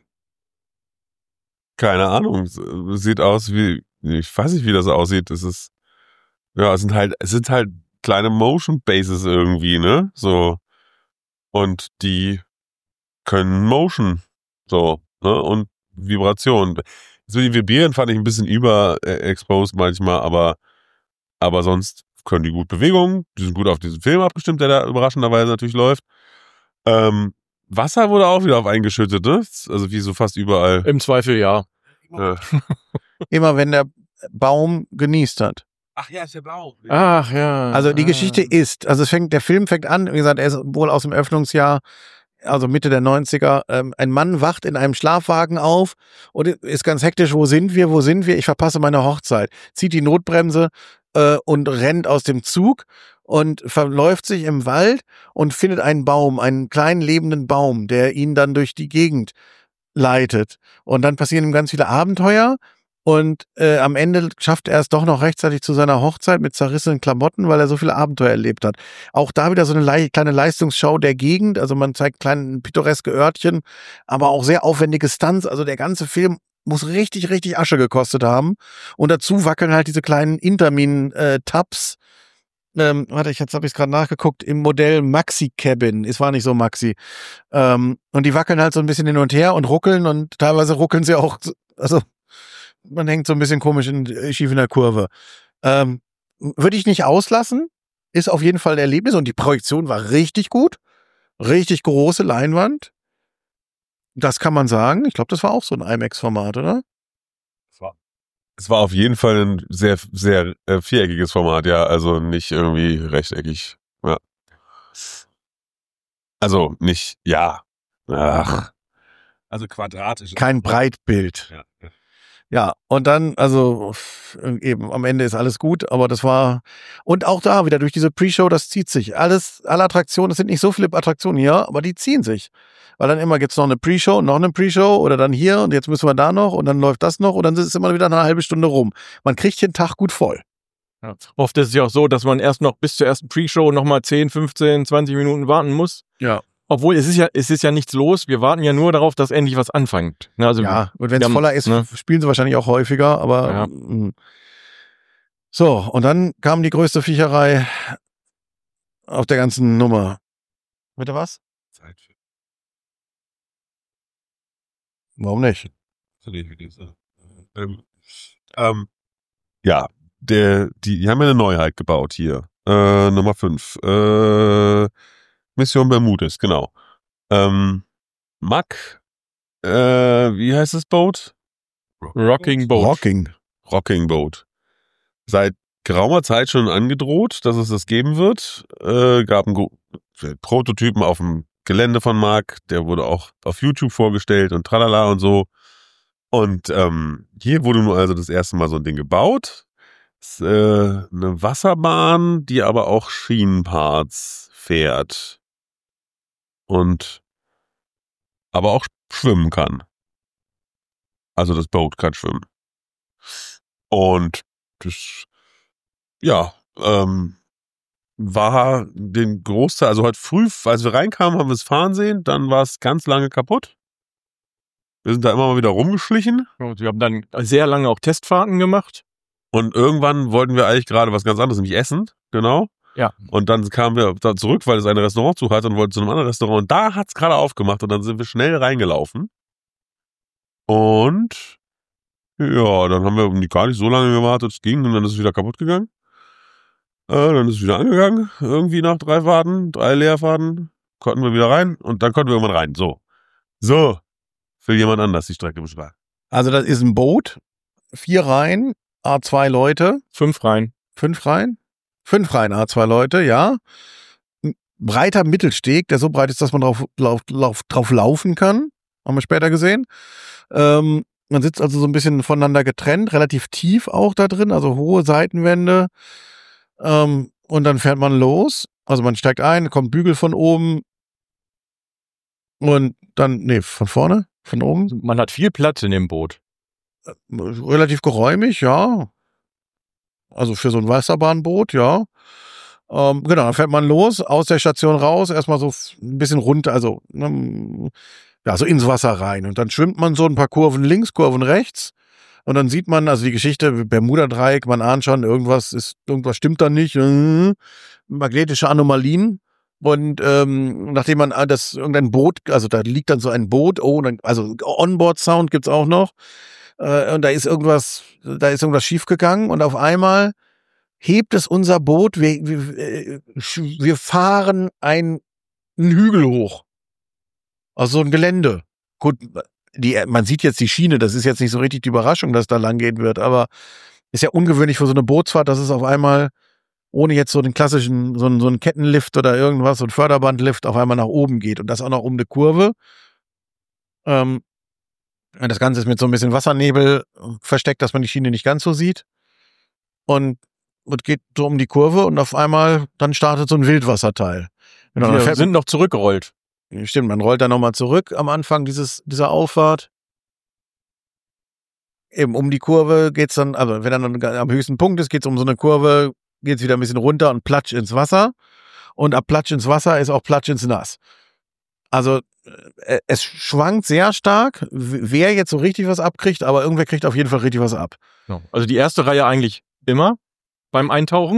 Keine Ahnung. Sieht aus wie, ich weiß nicht, wie das aussieht. Es ist, ja, es sind halt, es sind halt kleine Motion Bases irgendwie, ne? So. Und die können Motion. So, ne? Und Vibration. So die Vibrieren fand ich ein bisschen überexposed manchmal, aber, aber sonst können die gut Bewegung. Die sind gut auf diesen Film abgestimmt, der da überraschenderweise natürlich läuft. Ähm, Wasser wurde auch wieder auf eingeschüttet, ne? Also wie so fast überall. Im Zweifel ja. Äh. Immer wenn der Baum genießt hat. Ach ja, ist der Baum. Ach ja. Also die ah. Geschichte ist, also es fängt, der Film fängt an, wie gesagt, er ist wohl aus dem Öffnungsjahr, also Mitte der neunziger. Ähm, ein Mann wacht in einem Schlafwagen auf und ist ganz hektisch, wo sind wir, wo sind wir? Ich verpasse meine Hochzeit. Zieht die Notbremse äh, und rennt aus dem Zug und verläuft sich im Wald und findet einen Baum, einen kleinen lebenden Baum, der ihn dann durch die Gegend leitet. Und dann passieren ihm ganz viele Abenteuer. Und äh, am Ende schafft er es doch noch rechtzeitig zu seiner Hochzeit mit zerrissenen Klamotten, weil er so viele Abenteuer erlebt hat. Auch da wieder so eine le- kleine Leistungsschau der Gegend. Also man zeigt kleine pittoreske Örtchen, aber auch sehr aufwendige Stunts. Also der ganze Film muss richtig, richtig Asche gekostet haben. Und dazu wackeln halt diese kleinen Intermin-Tabs. Ähm, warte, ich, jetzt habe ich es gerade nachgeguckt, im Modell Maxi Cabin. Es war nicht so Maxi. Ähm, und die wackeln halt so ein bisschen hin und her und ruckeln und teilweise ruckeln sie auch, also man hängt so ein bisschen komisch in, schief in der Kurve. Ähm, würde ich nicht auslassen. Ist auf jeden Fall ein Erlebnis und die Projektion war richtig gut. Richtig große Leinwand. Das kann man sagen. Ich glaube, das war auch so ein IMAX-Format, oder? Es war, es war auf jeden Fall ein sehr, sehr äh, viereckiges Format, ja. Also nicht irgendwie rechteckig. Ja. Also nicht, ja. Ach. Also quadratisch. Kein Breitbild. Ja. Ja, und dann, also f- eben, am Ende ist alles gut, aber das war, und auch da wieder durch diese Pre-Show, das zieht sich. Alles, alle Attraktionen, es sind nicht so viele Attraktionen hier, aber die ziehen sich. Weil dann immer gibt's noch eine Pre-Show, noch eine Pre-Show oder dann hier und jetzt müssen wir da noch und dann läuft das noch und dann ist es immer wieder eine halbe Stunde rum. Man kriegt den Tag gut voll. Ja. Oft ist es ja auch so, dass man erst noch bis zur ersten Pre-Show nochmal zehn, fünfzehn, zwanzig Minuten warten muss. Ja. Obwohl, es ist ja, es ist ja nichts los. Wir warten ja nur darauf, dass endlich was anfängt. Ne, also, Ja, und wenn wir es haben- voller ist, ne? spielen sie wahrscheinlich auch häufiger, aber Ja. mm. So, und dann kam die größte Viecherei auf der ganzen Nummer. Bitte was? Zeit für Warum nicht? Ähm, ähm, ja, der, die, die haben ja eine Neuheit gebaut hier. Äh, Nummer fünf. Äh, Mission Bermudes, genau. Ähm, Mack, äh, wie heißt das Boot? Rocking Boat. Rocking. Rocking Boat. Seit geraumer Zeit schon angedroht, dass es das geben wird. Äh, gab einen Gro- Prototypen auf dem Gelände von Mack, der wurde auch auf YouTube vorgestellt und tralala und so. Und ähm, hier wurde nun also das erste Mal so ein Ding gebaut. Ist, äh, eine Wasserbahn, die aber auch Schienenparts fährt. Und aber auch schwimmen kann. Also das Boot kann schwimmen. Und das, ja, ähm, war den Großteil, also heute früh, als wir reinkamen, haben wir es fahren sehen, dann war es ganz lange kaputt. Wir sind da immer mal wieder rumgeschlichen Und wir haben dann sehr lange auch Testfahrten gemacht. und irgendwann wollten wir eigentlich gerade was ganz anderes, nämlich essen, genau. Ja. Und dann kamen wir da zurück, weil es ein Restaurant zu hatte und wollten zu einem anderen Restaurant und da hat es gerade aufgemacht und dann sind wir schnell reingelaufen. Und ja, dann haben wir gar nicht so lange gewartet, es ging und dann ist es wieder kaputt gegangen. Äh, dann ist es wieder angegangen, irgendwie nach drei Fahrten, drei Leerfahrten, konnten wir wieder rein und dann konnten wir irgendwann rein. So. So. Will jemand anders die Strecke beschreiben? Also das ist ein Boot, vier Reihen, A zwei Leute, Fünf rein. fünf Reihen, fünf Reihen, A zwei Leute, ja. Ein breiter Mittelsteg, der so breit ist, dass man drauf, lauf, lauf, drauf laufen kann, haben wir später gesehen. Ähm, man sitzt also so ein bisschen voneinander getrennt, relativ tief auch da drin, also hohe Seitenwände. Ähm, und dann fährt man los, also man steigt ein, kommt Bügel von oben und dann, nee, von vorne, von oben. Man hat viel Platz in dem Boot. Relativ geräumig, ja. Also für so ein Wasserbahnboot, ja. Ähm, genau, dann fährt man los, aus der Station raus, erstmal so ein bisschen runter, also ne, ja, so ins Wasser rein. Und dann schwimmt man so ein paar Kurven links, Kurven rechts. Und dann sieht man, also die Geschichte, Bermuda-Dreieck, man ahnt schon, irgendwas ist, irgendwas stimmt da nicht. Äh, magnetische Anomalien. Und ähm, nachdem man ah, das irgendein Boot, also da liegt dann so ein Boot, oh, dann, also Onboard-Sound gibt's auch noch. Äh, und da ist irgendwas, da ist irgendwas schiefgegangen und auf einmal hebt es unser Boot, wir, wir, wir fahren einen, einen Hügel hoch. Also so ein Gelände. Gut, die, man sieht jetzt die Schiene, das ist jetzt nicht so richtig die Überraschung, dass da lang gehen wird, aber ist ja ungewöhnlich für so eine Bootsfahrt, dass es auf einmal, ohne jetzt so den klassischen, so einen, so einen Kettenlift oder irgendwas, so ein Förderbandlift auf einmal nach oben geht und das auch noch um eine Kurve. Ähm, das Ganze ist mit so ein bisschen Wassernebel versteckt, dass man die Schiene nicht ganz so sieht. Und es geht so um die Kurve und auf einmal dann startet so ein Wildwasserteil. Genau, dann Wir fährt, sind noch zurückgerollt. stimmt, man rollt dann nochmal zurück am Anfang dieses, dieser Auffahrt. eben um die Kurve geht's dann, also wenn dann am höchsten Punkt ist, geht's um so eine Kurve, geht's wieder ein bisschen runter und platsch ins Wasser. Und ab Platsch ins Wasser ist auch Platsch ins Nass. Also äh, es schwankt sehr stark, wer jetzt so richtig was abkriegt, aber irgendwer kriegt auf jeden Fall richtig was ab. Genau. Also die erste Reihe eigentlich immer beim Eintauchen.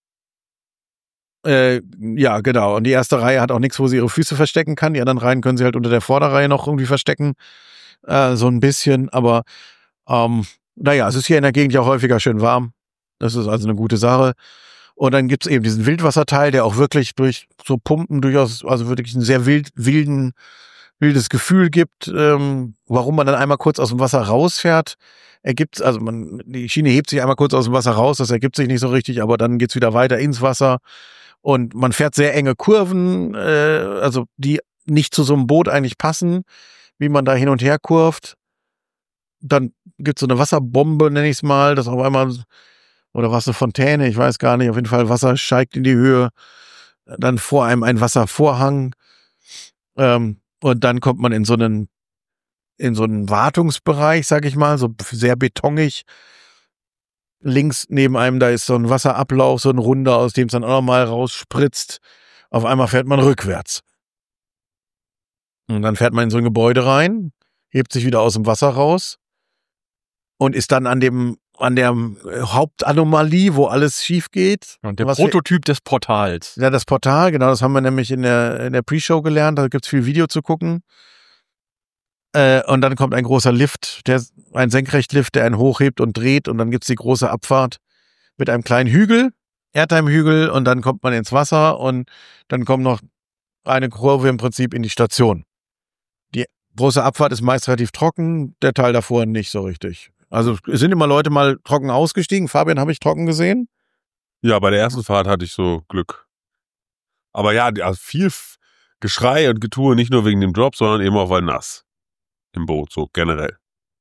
Äh, ja, genau. Und die erste Reihe hat auch nichts, wo sie ihre Füße verstecken kann. Die anderen Reihen können sie halt unter der Vorderreihe noch irgendwie verstecken. Äh, so ein bisschen. Aber ähm, naja, es ist hier in der Gegend ja auch häufiger schön warm. Das ist also eine gute Sache. Und dann gibt's eben diesen Wildwasserteil, der auch wirklich durch so Pumpen durchaus, also wirklich ein sehr wild, wilden, wildes Gefühl gibt. Ähm, warum man dann einmal kurz aus dem Wasser rausfährt, ergibt, also man, die Schiene hebt sich einmal kurz aus dem Wasser raus, das ergibt sich nicht so richtig, aber dann geht's wieder weiter ins Wasser. Und man fährt sehr enge Kurven, äh, also die nicht zu so einem Boot eigentlich passen, wie man da hin und her kurvt. Dann gibt's so eine Wasserbombe, nenne ich es mal, das auf einmal, oder was, eine Fontäne, ich weiß gar nicht, auf jeden Fall Wasser steigt in die Höhe. Dann vor einem ein Wasservorhang. Ähm, und dann kommt man in so einen, in so einen Wartungsbereich, sag ich mal, so sehr betonig. Links neben einem, da ist so ein Wasserablauf, so ein runder, aus dem es dann auch nochmal rausspritzt. Auf einmal fährt man rückwärts. Und dann fährt man in so ein Gebäude rein, hebt sich wieder aus dem Wasser raus und ist dann an dem, an der Hauptanomalie, wo alles schief geht. Und der Was Prototyp des Portals. Ja, das Portal, genau, das haben wir nämlich in der, in der Pre-Show gelernt, da gibt's viel Video zu gucken. Äh, und dann kommt ein großer Lift, der, ein Senkrechtlift, der einen hochhebt und dreht, und dann gibt's die große Abfahrt mit einem kleinen Hügel, Airtime-Hügel, und dann kommt man ins Wasser und dann kommt noch eine Kurve im Prinzip in die Station. Die große Abfahrt ist meist relativ trocken, der Teil davor nicht so richtig. Also es sind immer Leute mal trocken ausgestiegen. Fabian habe ich trocken gesehen. Ja, bei der ersten Fahrt hatte ich so Glück. Aber ja, also viel Geschrei und Getue, nicht nur wegen dem Drop, sondern eben auch weil nass. Im Boot, so generell.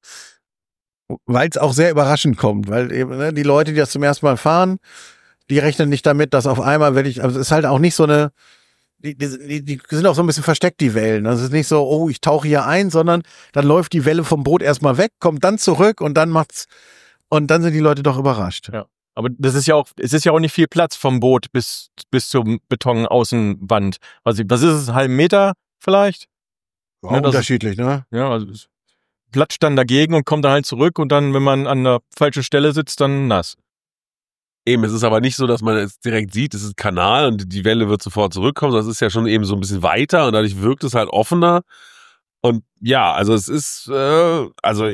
Weil es auch sehr überraschend kommt, weil eben ne, die Leute, die das zum ersten Mal fahren, die rechnen nicht damit, dass auf einmal, wenn ich, also es ist halt auch nicht so eine, die, die, die sind auch so ein bisschen versteckt, die Wellen. Das ist nicht so, oh, ich tauche hier ein, sondern dann läuft die Welle vom Boot erstmal weg, kommt dann zurück und dann macht's, und dann sind die Leute doch überrascht. Ja. Aber das ist ja auch, es ist ja auch nicht viel Platz vom Boot bis, bis zur Betonaußenwand. Also, was ist es, einen halben Meter vielleicht? War Ne, das unterschiedlich, ne? Ja, also es platscht dann dagegen und kommt dann halt zurück, und dann, wenn man an der falschen Stelle sitzt, dann nass. Eben, es ist aber nicht so, dass man es direkt sieht, es ist ein Kanal und die Welle wird sofort zurückkommen, sondern es ist ja schon eben so ein bisschen weiter und dadurch wirkt es halt offener. Und ja, also es ist, äh, also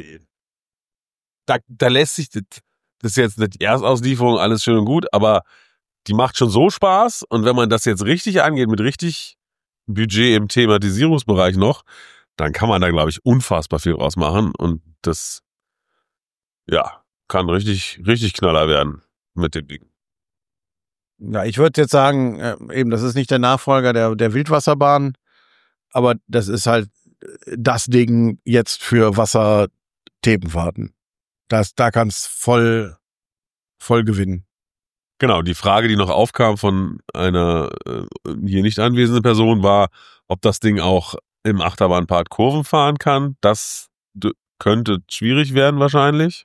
da, da lässt sich, das, das ist jetzt nicht die Erstauslieferung, alles schön und gut, aber die macht schon so Spaß, und wenn man das jetzt richtig angeht, mit richtig Budget im Thematisierungsbereich noch, dann kann man da, glaube ich, unfassbar viel rausmachen, und das, ja, kann richtig, richtig Knaller werden mit dem Ding. Ja, ich würde jetzt sagen, äh, eben, das ist nicht der Nachfolger der, der Wildwasserbahn, aber das ist halt das Ding jetzt für Wasserthemenfahrten. Das, da kann's voll, voll gewinnen. Genau, die Frage, die noch aufkam von einer äh, hier nicht anwesenden Person, war, ob das Ding auch im Achterbahnpart Kurven fahren kann. Das d- könnte schwierig werden wahrscheinlich.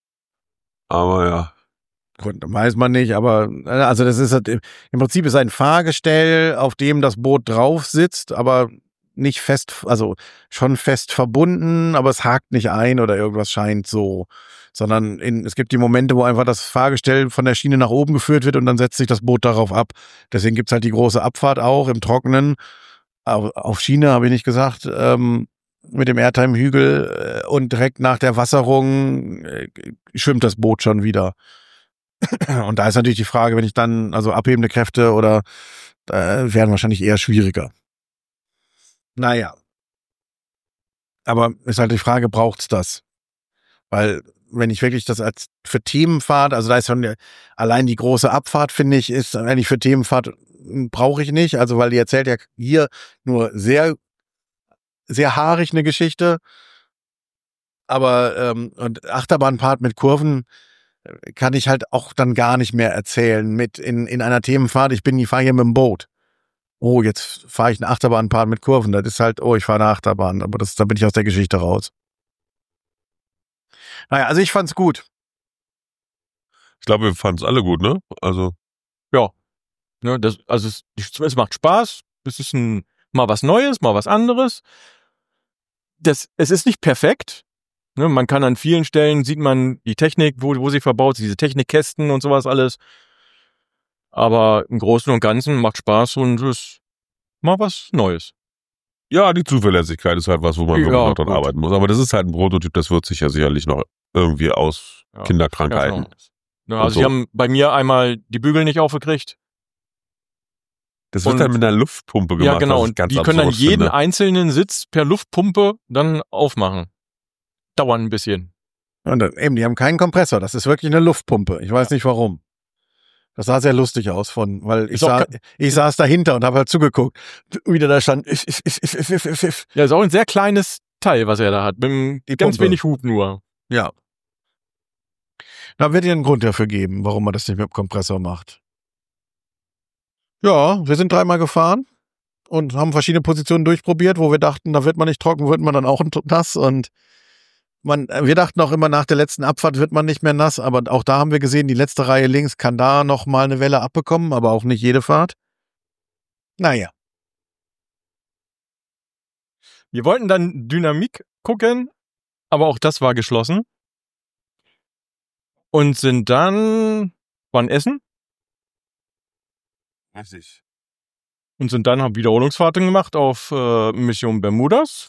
Aber ja. Gut, weiß man nicht, aber also das ist halt, im Prinzip ist ein Fahrgestell, auf dem das Boot drauf sitzt, aber nicht fest, also schon fest verbunden, aber es hakt nicht ein oder irgendwas scheint so, sondern in, es gibt die Momente, wo einfach das Fahrgestell von der Schiene nach oben geführt wird und dann setzt sich das Boot darauf ab. Deswegen gibt's halt die große Abfahrt auch im Trockenen. Auf Schiene habe ich nicht gesagt, ähm, mit dem Airtime-Hügel, äh, und direkt nach der Wasserung äh, schwimmt das Boot schon wieder. Und da ist natürlich die Frage, wenn ich dann, also abhebende Kräfte oder äh, werden wahrscheinlich eher schwieriger. Naja. Aber ist halt die Frage, braucht's das? Weil, wenn ich wirklich das als für Themenfahrt, also da ist schon der, allein die große Abfahrt, finde ich, ist eigentlich für Themenfahrt brauche ich nicht. Also, weil die erzählt ja hier nur sehr, sehr haarig eine Geschichte. Aber, ähm, und Achterbahnfahrt mit Kurven kann ich halt auch dann gar nicht mehr erzählen mit in, in einer Themenfahrt. Ich bin, ich fahre hier mit dem Boot. Oh, jetzt fahre ich eine Achterbahnfahrt mit Kurven. Das ist halt, oh, ich fahre eine Achterbahn. Aber das, da bin ich aus der Geschichte raus. Naja, also ich fand's gut. Ich glaube, wir fanden es alle gut, ne? Also. Ne, das, also es, es macht Spaß, es ist ein, mal was Neues, mal was anderes. Das, es ist nicht perfekt. Ne, man kann an vielen Stellen, sieht man die Technik, wo, wo sie verbaut, diese Technikkästen und sowas alles. Aber im Großen und Ganzen macht Spaß und es ist mal was Neues. Ja, die Zuverlässigkeit ist halt was, wo man Ja, wirklich noch dran gut. arbeiten muss. Aber das ist halt ein Prototyp, das wird sich ja sicherlich noch irgendwie aus Ja. Kinderkrankheiten. Ja, genau. Und Also so. sie haben bei mir einmal die Bügel nicht aufgekriegt. Das wird Und- dann mit einer Luftpumpe gemacht. Ja, genau. was ich Und ganz die können dann absurd jeden finde. einzelnen Sitz per Luftpumpe dann aufmachen. Dauert ein bisschen. Und dann, eben, die haben keinen Kompressor. Das ist wirklich eine Luftpumpe. Ich weiß nicht warum. Das sah sehr lustig aus von, weil ich, Ist auch sah, ke- ich saß dahinter und habe halt zugeguckt. Wie der da stand. If, if, if, if, if, if, if. Ja, ist auch ein sehr kleines Teil, was er da hat. Mit einem Die ganz Pumpe. wenig Hub nur. Ja. Da wird ja einen Grund dafür geben, warum man das nicht mit dem Kompressor macht. Ja, wir sind dreimal gefahren und haben verschiedene Positionen durchprobiert, wo wir dachten, da wird man nicht trocken, wird man dann auch nass. Und man, wir dachten auch immer, nach der letzten Abfahrt wird man nicht mehr nass, aber auch da haben wir gesehen, die letzte Reihe links kann da noch mal eine Welle abbekommen, aber auch nicht jede Fahrt. Naja. Wir wollten dann Dynamik gucken, aber auch das war geschlossen. Und sind dann, waren essen Richtig. und sind dann, haben Wiederholungsfahrten gemacht auf äh, Mission Bermudas.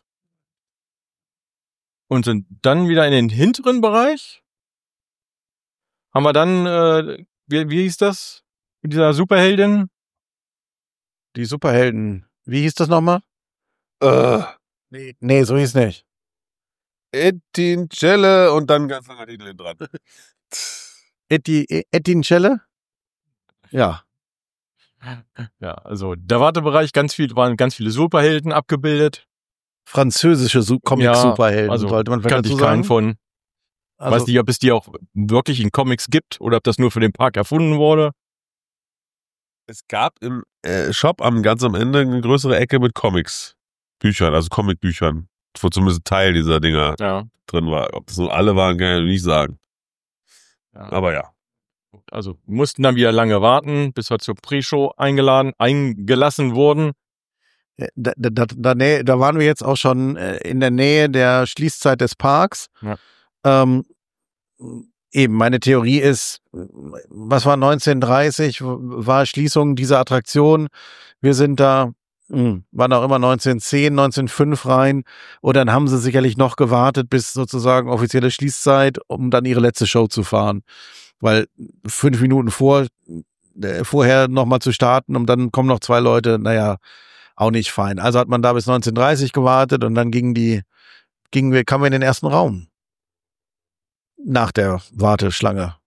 Und sind dann wieder in den hinteren Bereich. Haben wir dann, äh, wie, wie hieß das? Mit dieser Superheldin? Die Superhelden. Wie hieß das nochmal? Äh, Nee, nee, so hieß nicht. Etincelle und dann ganz langer Titel hinten dran. Eti, Etincelle? Ja. Ja, also der Wartebereich, ganz viel, waren ganz viele Superhelden abgebildet. Französische Su- Comic-Superhelden, also sollte man vielleicht kannte dazu ich keinen sagen. von. Also, Weiß nicht, ob es die auch wirklich in Comics gibt oder ob das nur für den Park erfunden wurde. Es gab im äh, Shop am ganz am Ende eine größere Ecke mit Comics. Büchern, also Comicbüchern. Wo zumindest ein Teil dieser Dinger Ja. drin war. Ob das so alle waren, kann ich nicht sagen. ja. Aber ja. Also mussten dann wieder lange warten, bis wir zur Pre-Show eingeladen, eingelassen wurden. äh, da, da, da, da, da waren wir jetzt auch schon äh, in der Nähe der Schließzeit des Parks. Ja. Ähm, eben, meine Theorie ist, was war neunzehnhundertdreißig, war Schließung dieser Attraktion. Wir sind da, mh, waren auch immer neunzehnhundertzehn, neunzehnhundertfünf rein. Und dann haben sie sicherlich noch gewartet bis sozusagen offizielle Schließzeit, um dann ihre letzte Show zu fahren. Weil fünf Minuten vor, äh, vorher nochmal zu starten und dann kommen noch zwei Leute, naja, auch nicht fein. Also hat man da bis neunzehnhundertdreißig gewartet und dann gingen die, gingen wir, kamen wir in den ersten Raum. Nach der Warteschlange.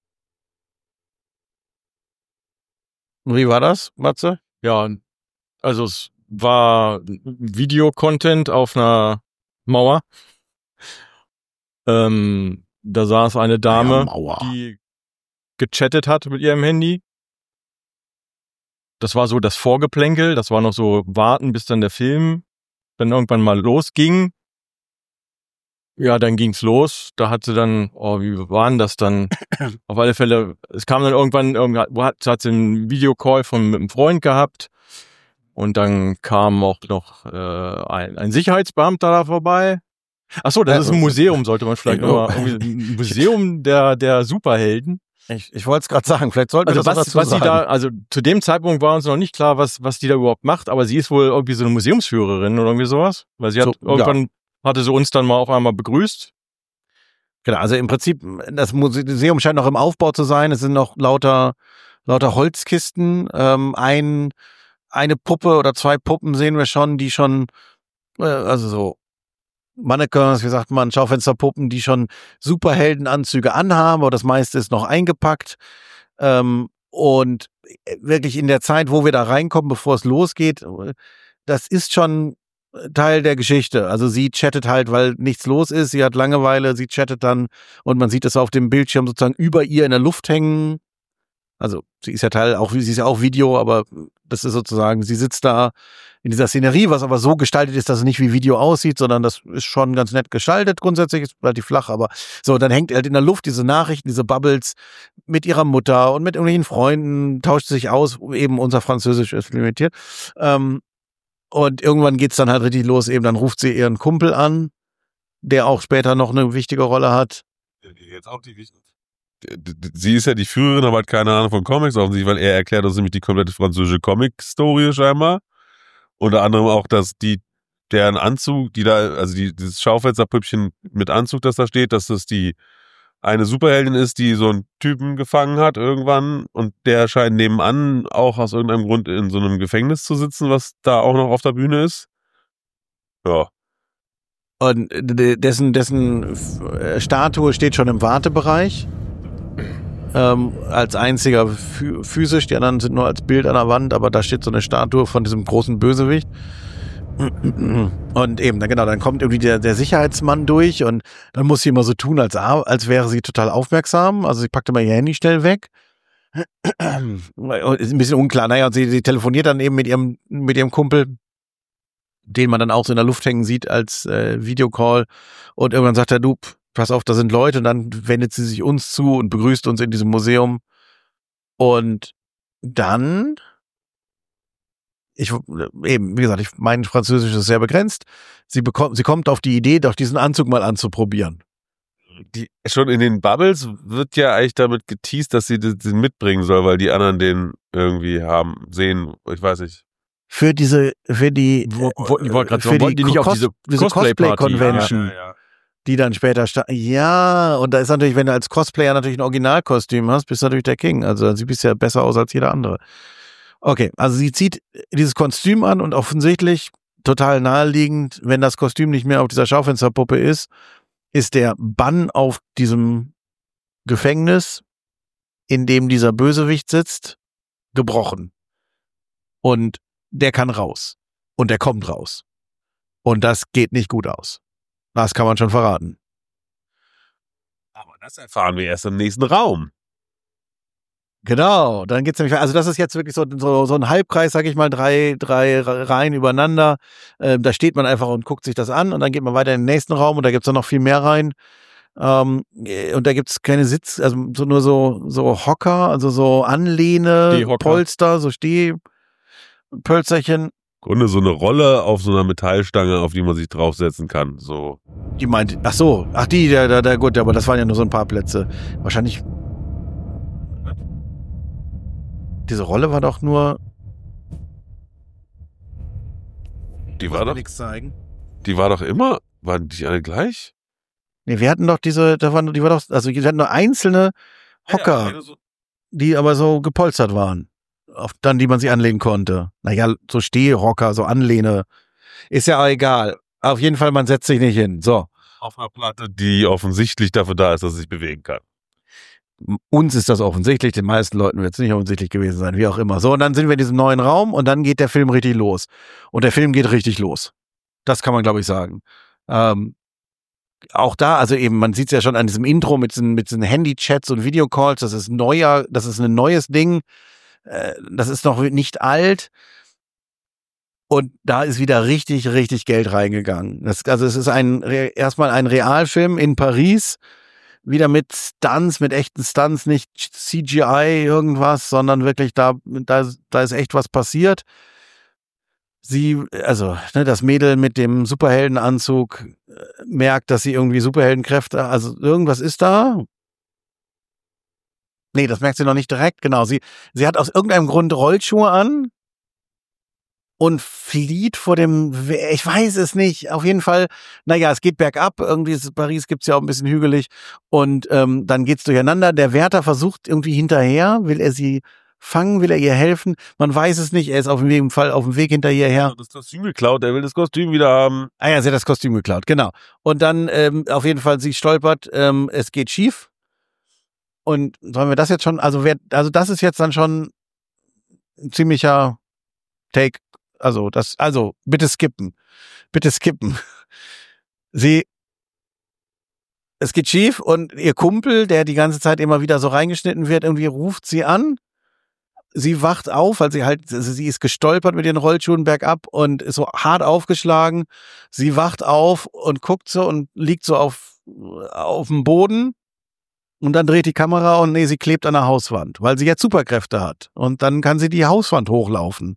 Wie war das, Matze? Ja, also es war Videocontent auf einer Mauer. Ähm, da saß eine Dame, Ja, Mauer. die gechattet hat mit ihrem Handy. Das war so das Vorgeplänkel, das war noch so warten, bis dann der Film dann irgendwann mal losging. Ja, dann ging's los. Da hat sie dann, oh, wie war denn das dann? Auf alle Fälle, es kam dann irgendwann, irgendwann hat, hat sie einen Videocall von mit einem Freund gehabt. Und dann kam auch noch äh, ein, ein Sicherheitsbeamter da vorbei. Ach so, das Äh, ist ein Museum, sollte man vielleicht oh. nochmal, irgendwie ein Museum der, der Superhelden. Ich, ich wollte es gerade sagen, vielleicht sollten wir Also das auch was, dazu was sie sagen. da, also zu dem Zeitpunkt war uns noch nicht klar, was, was die da überhaupt macht, aber sie ist wohl irgendwie so eine Museumsführerin oder irgendwie sowas. Weil sie hat So, irgendwann, hatte sie uns dann mal auf einmal begrüßt. Genau, also im Prinzip, das Museum scheint noch im Aufbau zu sein. Es sind noch lauter, lauter Holzkisten. Ähm, ein, eine Puppe oder zwei Puppen sehen wir schon, die schon, äh, also so Mannequins, wie sagt man, Schaufensterpuppen, die schon Superheldenanzüge anhaben, aber das meiste ist noch eingepackt. Ähm, und wirklich in der Zeit, wo wir da reinkommen, bevor es losgeht, das ist schon Teil der Geschichte. Also sie chattet halt, weil nichts los ist, sie hat Langeweile, sie chattet dann und man sieht es auf dem Bildschirm sozusagen über ihr in der Luft hängen. Also sie ist ja Teil, auch sie ist ja auch Video, aber das ist sozusagen, sie sitzt da in dieser Szenerie, was aber so gestaltet ist, dass es nicht wie Video aussieht, sondern das ist schon ganz nett gestaltet. Grundsätzlich ist relativ flach, aber so, dann hängt halt in der Luft diese Nachrichten, diese Bubbles mit ihrer Mutter und mit irgendwelchen Freunden, tauscht sich aus, eben unser Französisch ist limitiert. Ähm, und irgendwann geht's dann halt richtig los, eben dann ruft sie ihren Kumpel an, der auch später noch eine wichtige Rolle hat. Jetzt auch die wichtige. Sie ist ja die Führerin, aber hat keine Ahnung von Comics offensichtlich, weil er erklärt uns nämlich die komplette französische Comic-Story scheinbar. Unter anderem auch, dass die, deren Anzug, die da, also die, dieses Schaufensterpüppchen mit Anzug, das da steht, dass das die eine Superheldin ist, die so einen Typen gefangen hat irgendwann und der scheint nebenan auch aus irgendeinem Grund in so einem Gefängnis zu sitzen, was da auch noch auf der Bühne ist. Ja. Und dessen, dessen Statue steht schon im Wartebereich. Ähm, als einziger ph- physisch, die anderen sind nur als Bild an der Wand, aber da steht so eine Statue von diesem großen Bösewicht. Und eben, genau, dann kommt irgendwie der, der Sicherheitsmann durch und dann muss sie immer so tun, als, als wäre sie total aufmerksam. Also sie packt immer ihr Handy schnell weg. Ist ein bisschen unklar. Naja, und sie, sie telefoniert dann eben mit ihrem, mit ihrem Kumpel, den man dann auch so in der Luft hängen sieht als äh, Videocall. Und irgendwann sagt er, du, pass auf, da sind Leute. Und dann wendet sie sich uns zu und begrüßt uns in diesem Museum. Und dann, ich eben, wie gesagt, ich, mein Französisch ist sehr begrenzt. Sie bekommt, sie kommt auf die Idee, doch diesen Anzug mal anzuprobieren. Die, schon in den Bubbles wird ja eigentlich damit geteast, dass sie den mitbringen soll, weil die anderen den irgendwie haben, sehen, ich weiß nicht. Für diese, für die, Wo, wo, ich wollte gerade für sagen, die, wollten die nicht auf diese, diese Cosplay-Convention, Ja, ja, ja. die dann später sta- ja, und da ist natürlich, wenn du als Cosplayer natürlich ein Originalkostüm hast, bist du natürlich der King. Also sie bist ja besser aus als jeder andere. Okay, also sie zieht dieses Kostüm an und offensichtlich total naheliegend, wenn das Kostüm nicht mehr auf dieser Schaufensterpuppe ist, ist der Bann auf diesem Gefängnis, in dem dieser Bösewicht sitzt, gebrochen. Und der kann raus. Und der kommt raus. Und das geht nicht gut aus. Das kann man schon verraten. Aber das erfahren wir erst im nächsten Raum. Genau, dann geht's nämlich, also das ist jetzt wirklich so, so, so ein Halbkreis, sag ich mal, drei, drei Reihen übereinander. Ähm, da steht man einfach und guckt sich das an und dann geht man weiter in den nächsten Raum und da gibt's dann noch viel mehr Reihen. Ähm, und da gibt's keine Sitz, also so, nur so, so Hocker, also so Anlehne, Stehhocker. Polster, so Stehpölzerchen. Im Grunde so eine Rolle auf so einer Metallstange, auf die man sich draufsetzen kann. So. Die meint, ach so, ach die, da, da, da, gut, aber das waren ja nur so ein paar Plätze. Wahrscheinlich. Diese Rolle war doch nur. Die war doch, nichts zeigen. die war doch immer, waren die alle gleich? Nee, wir hatten doch diese, da waren, die war doch, also wir hatten nur einzelne Hocker, Ja, eine so- die aber so gepolstert waren. Auf dann, die man sich anlehnen konnte. Naja, so Stehhocker, so Anlehne. Ist ja auch egal. Auf jeden Fall, man setzt sich nicht hin. So. auf einer Platte, die offensichtlich dafür da ist, dass es sich bewegen kann. Uns ist das offensichtlich, den meisten Leuten wird es nicht offensichtlich gewesen sein, wie auch immer. So, und dann sind wir in diesem neuen Raum und dann geht der Film richtig los. Und der Film geht richtig los. Das kann man, glaube ich, sagen. Ähm, auch da, also eben, man sieht es ja schon an diesem Intro mit diesen, mit diesen Handy-Chats und Videocalls, das ist neuer, das ist ein neues Ding. Äh, das ist noch nicht alt. Und da ist wieder richtig, richtig Geld reingegangen. Das, also es ist ein erstmal ein Realfilm in Paris, wieder mit Stunts, mit echten Stunts, nicht C G I irgendwas, sondern wirklich da, da, da ist echt was passiert. Sie, also ne, das Mädel mit dem Superheldenanzug äh, merkt, dass sie irgendwie Superheldenkräfte, also irgendwas ist da. Nee, das merkt sie noch nicht direkt, genau. Sie, sie hat aus irgendeinem Grund Rollschuhe an und flieht vor dem, ich weiß es nicht, auf jeden Fall, naja, es geht bergab, irgendwie ist Paris, gibt's ja auch ein bisschen hügelig und ähm, dann geht's durcheinander, der Wärter versucht irgendwie hinterher, will er sie fangen, will er ihr helfen, man weiß es nicht, er ist auf jeden Fall auf dem Weg hinter ihr her. Das Kostüm geklaut, er will das Kostüm wieder haben. Ah ja, sie hat das Kostüm geklaut, genau. Und dann ähm, auf jeden Fall, sie stolpert, ähm, es geht schief und sollen wir das jetzt schon, also wer, also das ist jetzt dann schon ein ziemlicher Take. Also, das, also, bitte skippen. Bitte skippen. Sie, es geht schief und ihr Kumpel, der die ganze Zeit immer wieder so reingeschnitten wird, irgendwie ruft sie an sie wacht auf, weil sie halt, also sie ist gestolpert mit ihren Rollschuhen bergab und ist so hart aufgeschlagen. Sie wacht auf und guckt so und liegt so auf, auf dem Boden. Und dann dreht die Kamera und nee, sie klebt an der Hauswand, weil sie jetzt Superkräfte hat. Und dann kann sie die Hauswand hochlaufen.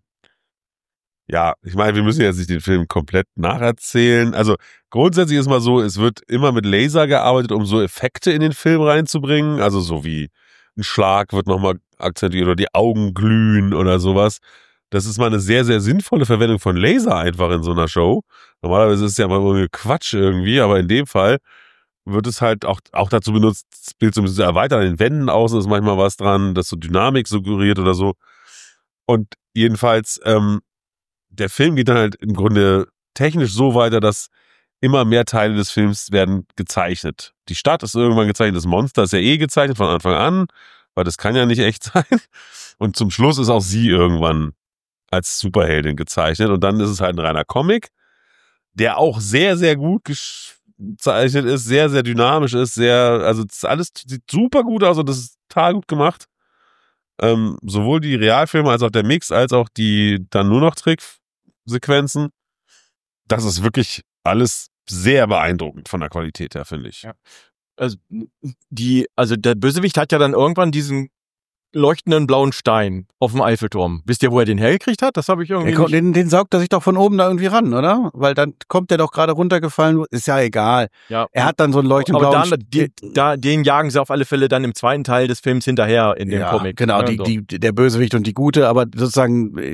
Ja, ich meine, wir müssen jetzt nicht den Film komplett nacherzählen. Also grundsätzlich ist mal so, es wird immer mit Laser gearbeitet, um so Effekte in den Film reinzubringen. Also so wie ein Schlag wird nochmal akzentuiert oder die Augen glühen oder sowas. Das ist mal eine sehr, sehr sinnvolle Verwendung von Laser einfach in so einer Show. Normalerweise ist es ja mal irgendwie Quatsch irgendwie, aber in dem Fall wird es halt auch, auch dazu benutzt, das Bild so ein bisschen zu erweitern. An den Wänden außen ist manchmal was dran, das so Dynamik suggeriert oder so. Und jedenfalls, ähm, der Film geht dann halt im Grunde technisch so weiter, dass immer mehr Teile des Films werden gezeichnet. Die Stadt ist irgendwann gezeichnet, das Monster ist ja eh gezeichnet von Anfang an, weil das kann ja nicht echt sein. Und zum Schluss ist auch sie irgendwann als Superheldin gezeichnet. Und dann ist es halt ein reiner Comic, der auch sehr, sehr gut gezeichnet ist, sehr, sehr dynamisch ist, sehr, also das alles sieht super gut aus und das ist total gut gemacht. Ähm, sowohl die Realfilme als auch der Mix, als auch die dann nur noch Tricksequenzen. Das ist wirklich alles sehr beeindruckend von der Qualität her, finde ich. Ja. Also, die, also der Bösewicht hat ja dann irgendwann diesen leuchtenden blauen Stein auf dem Eiffelturm. Wisst ihr, wo er den hergekriegt hat? Das habe ich irgendwie Der, nicht. den, den saugt er sich doch von oben da irgendwie ran, oder? Weil dann kommt der doch gerade runtergefallen. Ist ja egal. Ja. Er hat dann so einen leuchtenden Aber blauen da, die, da, den jagen sie auf alle Fälle dann im zweiten Teil des Films hinterher in dem ja, Comic. Genau, Ja, die, so. die, der Bösewicht und die Gute, aber sozusagen äh,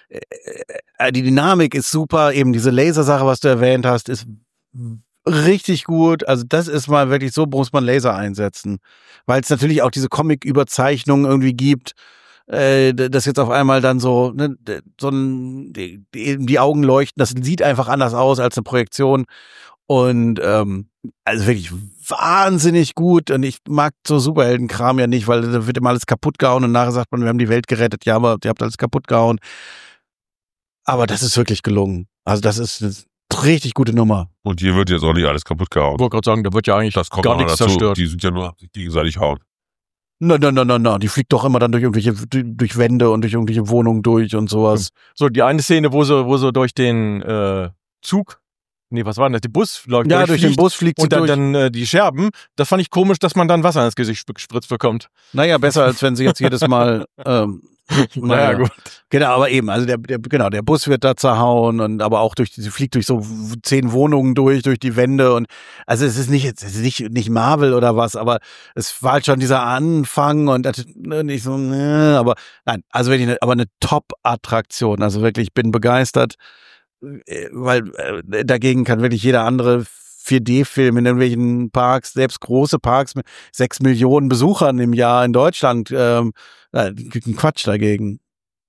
äh, die Dynamik ist super. Eben diese Lasersache, was du erwähnt hast, ist richtig gut. Also das ist mal wirklich, so muss man Laser einsetzen. Weil es natürlich auch diese Comic-Überzeichnungen irgendwie gibt, äh, dass jetzt auf einmal dann so, ne, so ein, die, die Augen leuchten, das sieht einfach anders aus als eine Projektion. Und ähm, also wirklich wahnsinnig gut. Und ich mag so Superheldenkram ja nicht, weil da wird immer alles kaputt gehauen und nachher sagt man, wir haben die Welt gerettet. Ja, aber ihr habt alles kaputt gehauen. Aber das ist wirklich gelungen. Also das ist eine richtig gute Nummer. Und hier wird jetzt auch nicht alles kaputt gehauen. Ich wollte gerade sagen, da wird ja eigentlich Das kommt gar auch noch nichts dazu. zerstört. Die sind ja nur sich gegenseitig hauen. Na, na, na, na, na. Die fliegt doch immer dann durch irgendwelche, durch Wände und durch irgendwelche Wohnungen durch und sowas. So, die eine Szene, wo sie, wo sie durch den äh, Zug, nee, was war denn das? Der Bus läuft Ja, durch den Bus fliegt sie und dann, durch. dann äh, die Scherben. Das fand ich komisch, dass man dann Wasser ins Gesicht gespritzt bekommt. Naja, besser als wenn sie jetzt jedes Mal. Ähm, Naja, gut. Genau, aber eben, also der, der, genau, der Bus wird da zerhauen und aber auch durch, sie fliegt durch so zehn Wohnungen durch, durch die Wände und also es ist nicht, es ist nicht, nicht Marvel oder was, aber es war halt schon dieser Anfang und, und ich so, ne, aber nein, also wirklich, eine, aber eine Top-Attraktion, also wirklich, ich bin begeistert, weil äh, dagegen kann wirklich jeder andere vier D-Film in irgendwelchen Parks, selbst große Parks mit sechs Millionen Besuchern im Jahr in Deutschland, ähm, ein Quatsch dagegen.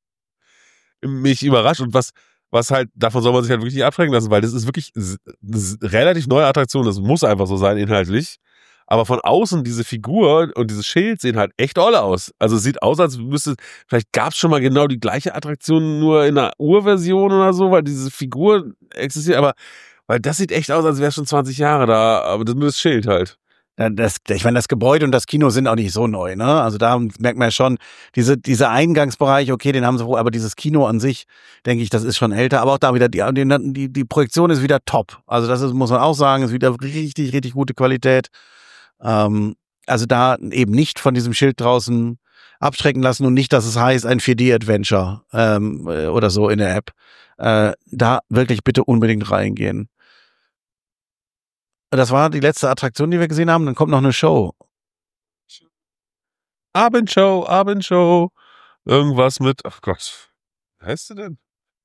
Mich überrascht und was, was halt, davon soll man sich halt wirklich nicht abschrecken lassen, weil das ist wirklich eine relativ neue Attraktion, das muss einfach so sein inhaltlich, aber von außen diese Figur und dieses Schild sehen halt echt olle aus. Also es sieht aus, als müsste, vielleicht gab es schon mal genau die gleiche Attraktion, nur in einer Urversion oder so, weil diese Figur existiert, aber weil das sieht echt aus, als wäre es schon zwanzig Jahre da, aber das nur das Schild halt. Das, ich meine, das Gebäude und das Kino sind auch nicht so neu, ne? Also da merkt man ja schon, diese, dieser Eingangsbereich, okay, den haben sie wohl, aber dieses Kino an sich, denke ich, das ist schon älter. Aber auch da wieder, die, die, die Projektion ist wieder top. Also das ist, muss man auch sagen, ist wieder richtig, richtig gute Qualität. Ähm, also da eben nicht von diesem Schild draußen abschrecken lassen und nicht, dass es heißt, ein vier D-Adventure ähm, oder so in der App. Äh, da wirklich bitte unbedingt reingehen. Das war die letzte Attraktion, die wir gesehen haben. Dann kommt noch eine Show. Abendshow, Abendshow. Irgendwas mit, ach Gott, wie heißt sie denn?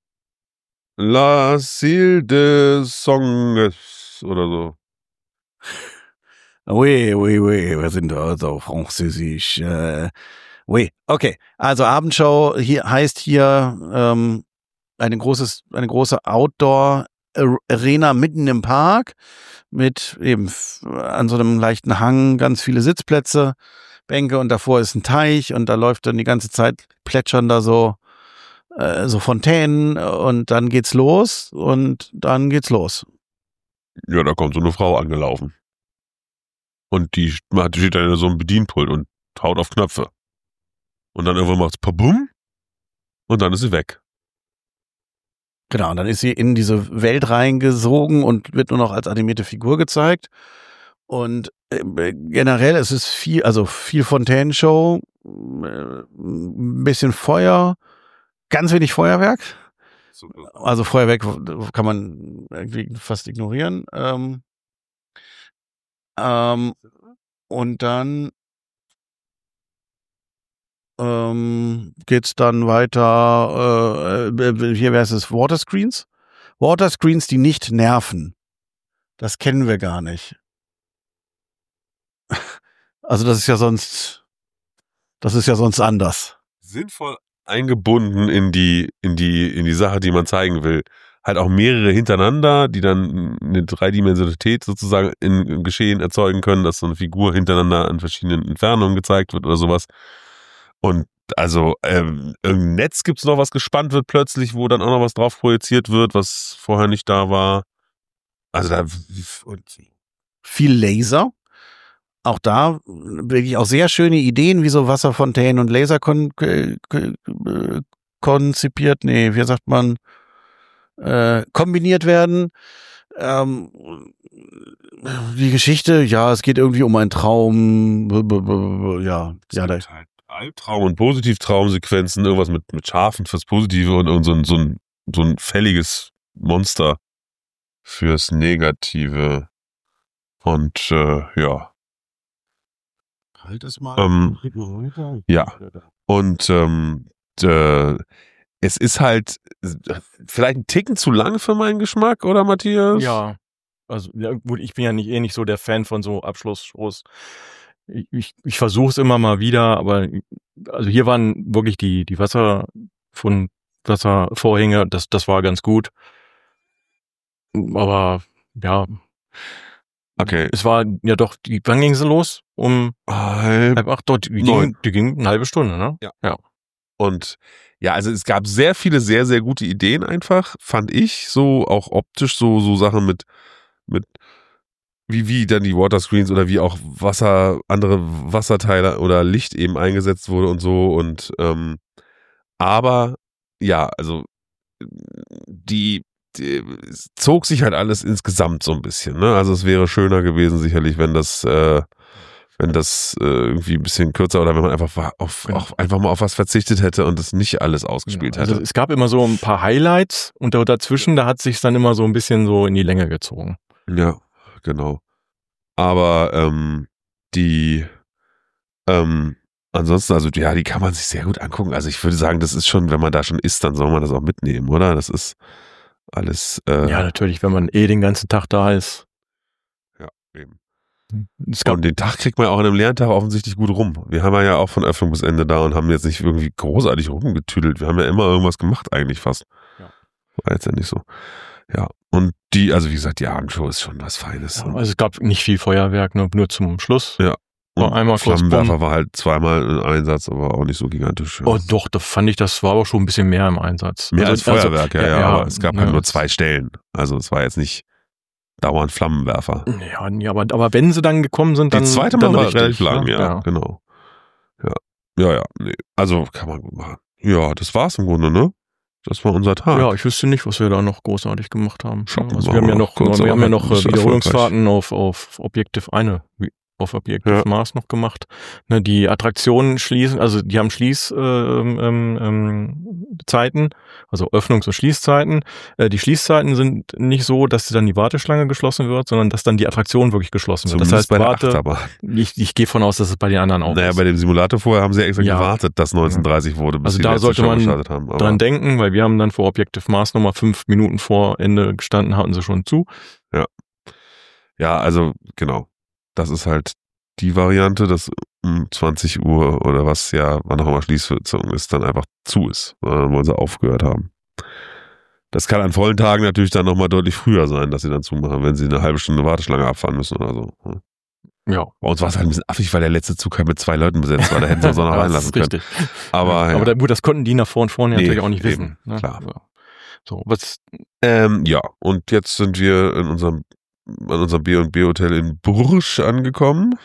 La Cille des Songs oder so. Oui, oui, oui, wir sind also französisch. Äh, oui, okay. Also Abendshow hier heißt hier ähm, eine großes, eine große Outdoor-Arena mitten im Park mit eben an so einem leichten Hang ganz viele Sitzplätze, Bänke und davor ist ein Teich und da läuft dann die ganze Zeit plätschern da so äh, so Fontänen und dann geht's los und dann geht's los. Ja, da kommt so eine Frau angelaufen. Und die, die steht da in so einem Bedienpult und haut auf Knöpfe. Und dann irgendwann macht's pabum und dann ist sie weg. Genau, und dann ist sie in diese Welt reingesogen und wird nur noch als animierte Figur gezeigt. Und äh, generell es ist viel, also viel Fontaine-Show, äh, ein bisschen Feuer, ganz wenig Feuerwerk. Super. Also Feuerwerk kann man irgendwie fast ignorieren. Ähm, ähm, und dann ähm, geht's dann weiter, äh, hier wäre es Waterscreens. Waterscreens, die nicht nerven. Das kennen wir gar nicht. Also das ist ja sonst, das ist ja sonst anders. Sinnvoll eingebunden in die, in die, in die Sache, die man zeigen will. Halt auch mehrere hintereinander, die dann eine Dreidimensionalität sozusagen in, im Geschehen erzeugen können, dass so eine Figur hintereinander an verschiedenen Entfernungen gezeigt wird oder sowas. Und also ähm, im Netz gibt's noch was gespannt wird plötzlich, wo dann auch noch was drauf projiziert wird, was vorher nicht da war. Also da viel Laser. Auch da wirklich auch sehr schöne Ideen, wie so Wasserfontänen und Laser kon äh, konzipiert, nee, wie sagt man, äh, kombiniert werden. Ähm, die Geschichte, ja, es geht irgendwie um einen Traum, ja, ja, da. halt Albtraum- und Positivtraumsequenzen, irgendwas mit, mit Schafen fürs Positive und, und so, ein, so, ein, so ein fälliges Monster fürs Negative. Und äh, ja. Halt es mal. Ähm, ja. Und ähm, äh, es ist halt vielleicht ein Ticken zu lang für meinen Geschmack, oder Matthias? Ja, also ja, gut, ich bin ja nicht eh nicht so der Fan von so Abschlussshows. Ich, ich, ich versuche es immer mal wieder, aber also hier waren wirklich die die Wasser von Wasservorhänge, das das war ganz gut. Aber ja, Okay. es war ja doch, die, wann ging sie los? Um Halb halb acht, dort, die neun. ging, die ging eine halbe Stunde, ne? Ja. Ja. Und ja, also es gab sehr viele sehr, sehr gute Ideen einfach, fand ich, so auch optisch, so so Sachen mit, mit wie, wie dann die Waterscreens oder wie auch Wasser, andere Wasserteile oder Licht eben eingesetzt wurde und so und ähm, aber ja, also die, die es zog sich halt alles insgesamt so ein bisschen, ne? Also es wäre schöner gewesen sicherlich, wenn das äh, wenn das äh, irgendwie ein bisschen kürzer oder wenn man einfach auf, Genau. auf, einfach mal auf was verzichtet hätte und das nicht alles ausgespielt Also hätte. es gab immer so ein paar Highlights und da- dazwischen, da hat sich dann immer so ein bisschen so in die Länge gezogen. Ja, genau. Aber ähm, die ähm, ansonsten, also ja, die kann man sich sehr gut angucken. Also ich würde sagen, das ist schon, wenn man da schon ist, dann soll man das auch mitnehmen, oder? Das ist alles äh, Ja, natürlich, wenn man eh den ganzen Tag da ist. ja, eben. Es gab Und den Tag kriegt man auch an einem Lerntag offensichtlich gut rum. Wir haben ja auch von Öffnung bis Ende da und haben jetzt nicht irgendwie großartig rumgetüdelt. Wir haben ja immer irgendwas gemacht eigentlich fast. Ja. War jetzt ja nicht so. Ja, und die, also wie gesagt, die Abendshow ist schon was Feines. Ja, also es gab nicht viel Feuerwerk, nur, nur zum Schluss. Ja. War Und einmal kurz Flammenwerfer bumm. war halt zweimal im Einsatz, aber auch nicht so gigantisch. Ja. Oh doch, da fand ich, das war aber schon ein bisschen mehr im Einsatz. Mehr als Also- Feuerwerk, also, ja, ja, aber es gab halt ja. nur zwei Stellen. Also es war jetzt nicht dauernd Flammenwerfer. Ja, nee, aber, aber wenn sie dann gekommen sind, dann Die zweite Mal dann war richtig, relativ lang, ne? ja, genau. Ja, ja, ja, nee. Also kann man gut machen. Ja, das war's im Grunde, ne? Das war unser Tag. Ja, ich wüsste nicht, was wir da noch großartig gemacht haben. Shoppen Also waren wir haben wir ja noch noch, kurz, wir haben aber ja noch nicht so äh, Wiederholungsfahrten auf, auf Objective eine, auf Objective Ja. Mars noch gemacht. Ne, die Attraktionen schließen, also die haben Schließzeiten, ähm, ähm, ähm, Zeiten, also Öffnungs- und Schließzeiten. Äh, die Schließzeiten sind nicht so, dass dann die Warteschlange geschlossen wird, sondern dass dann die Attraktion wirklich geschlossen wird. Zumindest Das heißt, bei der Warte, Achterbahn. ich, ich gehe von aus, dass es bei den anderen auch Naja, ist. bei dem Simulator vorher haben sie extra Ja. gewartet, dass neunzehn Uhr dreißig wurde, bis Also sie da die letzte sollte Show man gestartet haben. Aber dran denken, weil wir haben dann vor Objective Mars nochmal fünf Minuten vor Ende gestanden, hatten sie schon zu. ja, also genau. Das ist halt die Variante, dass um zwanzig Uhr oder was ja, wann auch immer Schließung ist, dann einfach zu ist, weil sie aufgehört haben. Das kann an vollen Tagen natürlich dann nochmal deutlich früher sein, dass sie dann zumachen, wenn sie eine halbe Stunde Warteschlange abfahren müssen oder so. Ja. Bei uns war es halt ein bisschen affig, weil der letzte Zug halt mit zwei Leuten besetzt war, da hätten sie uns auch noch Ja, das reinlassen ist können. richtig. Aber, ja. Aber da, gut, das konnten die nach vor und vorne Nee, natürlich auch nicht eben, wissen. Ne? klar. So. So, was, Ähm, ja, und jetzt sind wir in unserem, an unserem B und B Hotel in Bourges angekommen.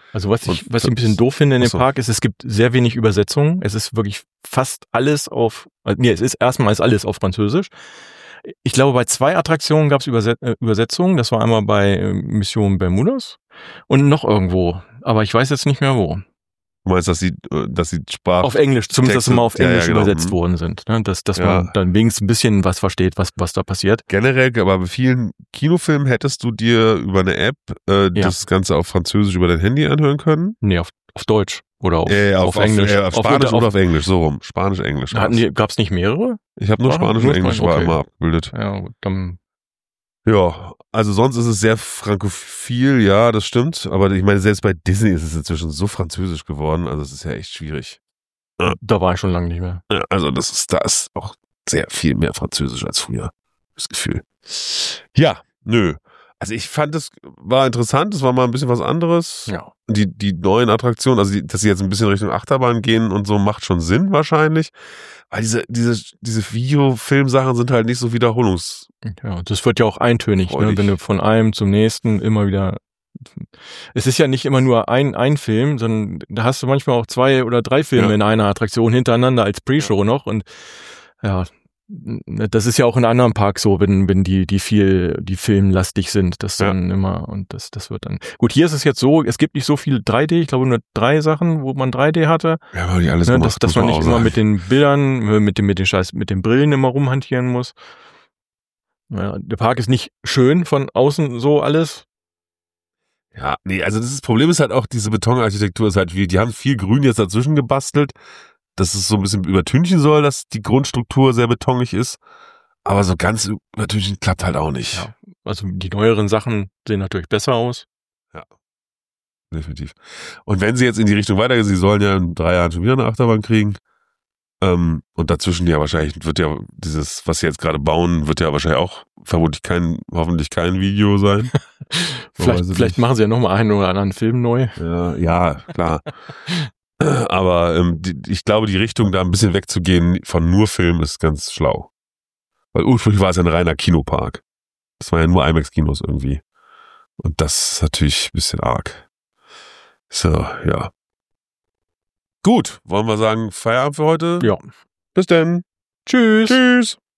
Also was ich, Und was ich ein bisschen doof finde in dem Achso. Park ist, es gibt sehr wenig Übersetzungen. Es ist wirklich fast alles auf, äh, nee, es ist erstmal ist alles auf Französisch. Ich glaube, bei zwei Attraktionen gab es Überset äh, Übersetzungen. Das war einmal bei äh, Mission Bermudas und noch irgendwo. Aber ich weiß jetzt nicht mehr wo. Du meinst, dass sie, äh, dass sie Sprach... Auf Englisch, zumindest dass sie mal auf Ja, ja, Englisch genau. übersetzt Mhm. worden sind. Ne? Dass, dass Ja. man dann wenigstens ein bisschen was versteht, was, was da passiert. Generell, aber bei vielen Kinofilmen hättest du dir über eine App äh, das Ganze auf Französisch über dein Handy anhören können. Nee, auf, auf Deutsch oder auf, Äh, auf, Englisch. Auf, äh, auf Spanisch auf, oder auf Englisch, so rum. Spanisch, Englisch. Hatten die, gab's nicht mehrere? Ich habe nur Sprachen? Spanisch Nur und Englisch Spanisch, war okay. immer abgebildet. Ja, gut, dann Ja, also sonst ist es sehr frankophil, ja, das stimmt. Aber ich meine, selbst bei Disney ist es inzwischen so französisch geworden, also es ist ja echt schwierig. da war ich schon lange nicht mehr. Ja, also das ist, da ist auch sehr viel mehr französisch als früher, das Gefühl. Ja, nö. Also ich fand, es war interessant, es war mal ein bisschen was anderes. Ja. Die, die neuen Attraktionen, also die, dass sie jetzt ein bisschen Richtung Achterbahn gehen und so, macht schon Sinn wahrscheinlich. Weil diese, diese, diese Videofilmsachen sind halt nicht so wiederholungs... Ja, das wird ja auch eintönig, ne? Freudig. Wenn du von einem zum nächsten immer wieder. Es ist ja nicht immer nur ein, ein Film, sondern da hast du manchmal auch zwei oder drei Filme Ja. in einer Attraktion hintereinander als Pre-Show noch. Und ja, das ist ja auch in anderen Parks so, wenn, wenn die, die viel, die filmlastig sind, das dann immer, und das, das wird dann. Gut, hier ist es jetzt so, es gibt nicht so viel drei D, ich glaube nur drei Sachen, wo man drei D hatte. Ja, weil die alles Ne, gemacht, dass, dass muss man man nicht auch immer sagen. mit den Bildern, mit dem, mit den Scheiß, mit den Brillen immer rumhantieren muss. Ja, der Park ist nicht schön von außen so alles. Ja, nee, also das, ist, das Problem ist halt auch, diese Betonarchitektur ist halt wie, die haben viel Grün jetzt dazwischen gebastelt, dass es so ein bisschen übertünchen soll, dass die Grundstruktur sehr betonig ist. Aber so ganz übertünchen klappt halt auch nicht. Ja, also die neueren Sachen sehen natürlich besser aus. Definitiv. Und wenn sie jetzt in die Richtung weitergehen, sie sollen ja in drei Jahren schon wieder eine Achterbahn kriegen. Ähm, und dazwischen ja wahrscheinlich wird ja dieses, was sie jetzt gerade bauen, wird ja wahrscheinlich auch vermutlich kein, hoffentlich kein Video sein. Vielleicht, weiß ich vielleicht nicht. machen sie ja nochmal einen oder anderen Film neu. Ja, ja, klar. Aber ähm, die, ich glaube, die Richtung, da ein bisschen wegzugehen von nur Film, ist ganz schlau. Weil ursprünglich war es ja ein reiner Kinopark. Das waren ja nur IMAX-Kinos irgendwie. Und das ist natürlich ein bisschen arg. So, ja. Gut, wollen wir sagen, Feierabend für heute? Ja. Bis dann. Tschüss. Tschüss.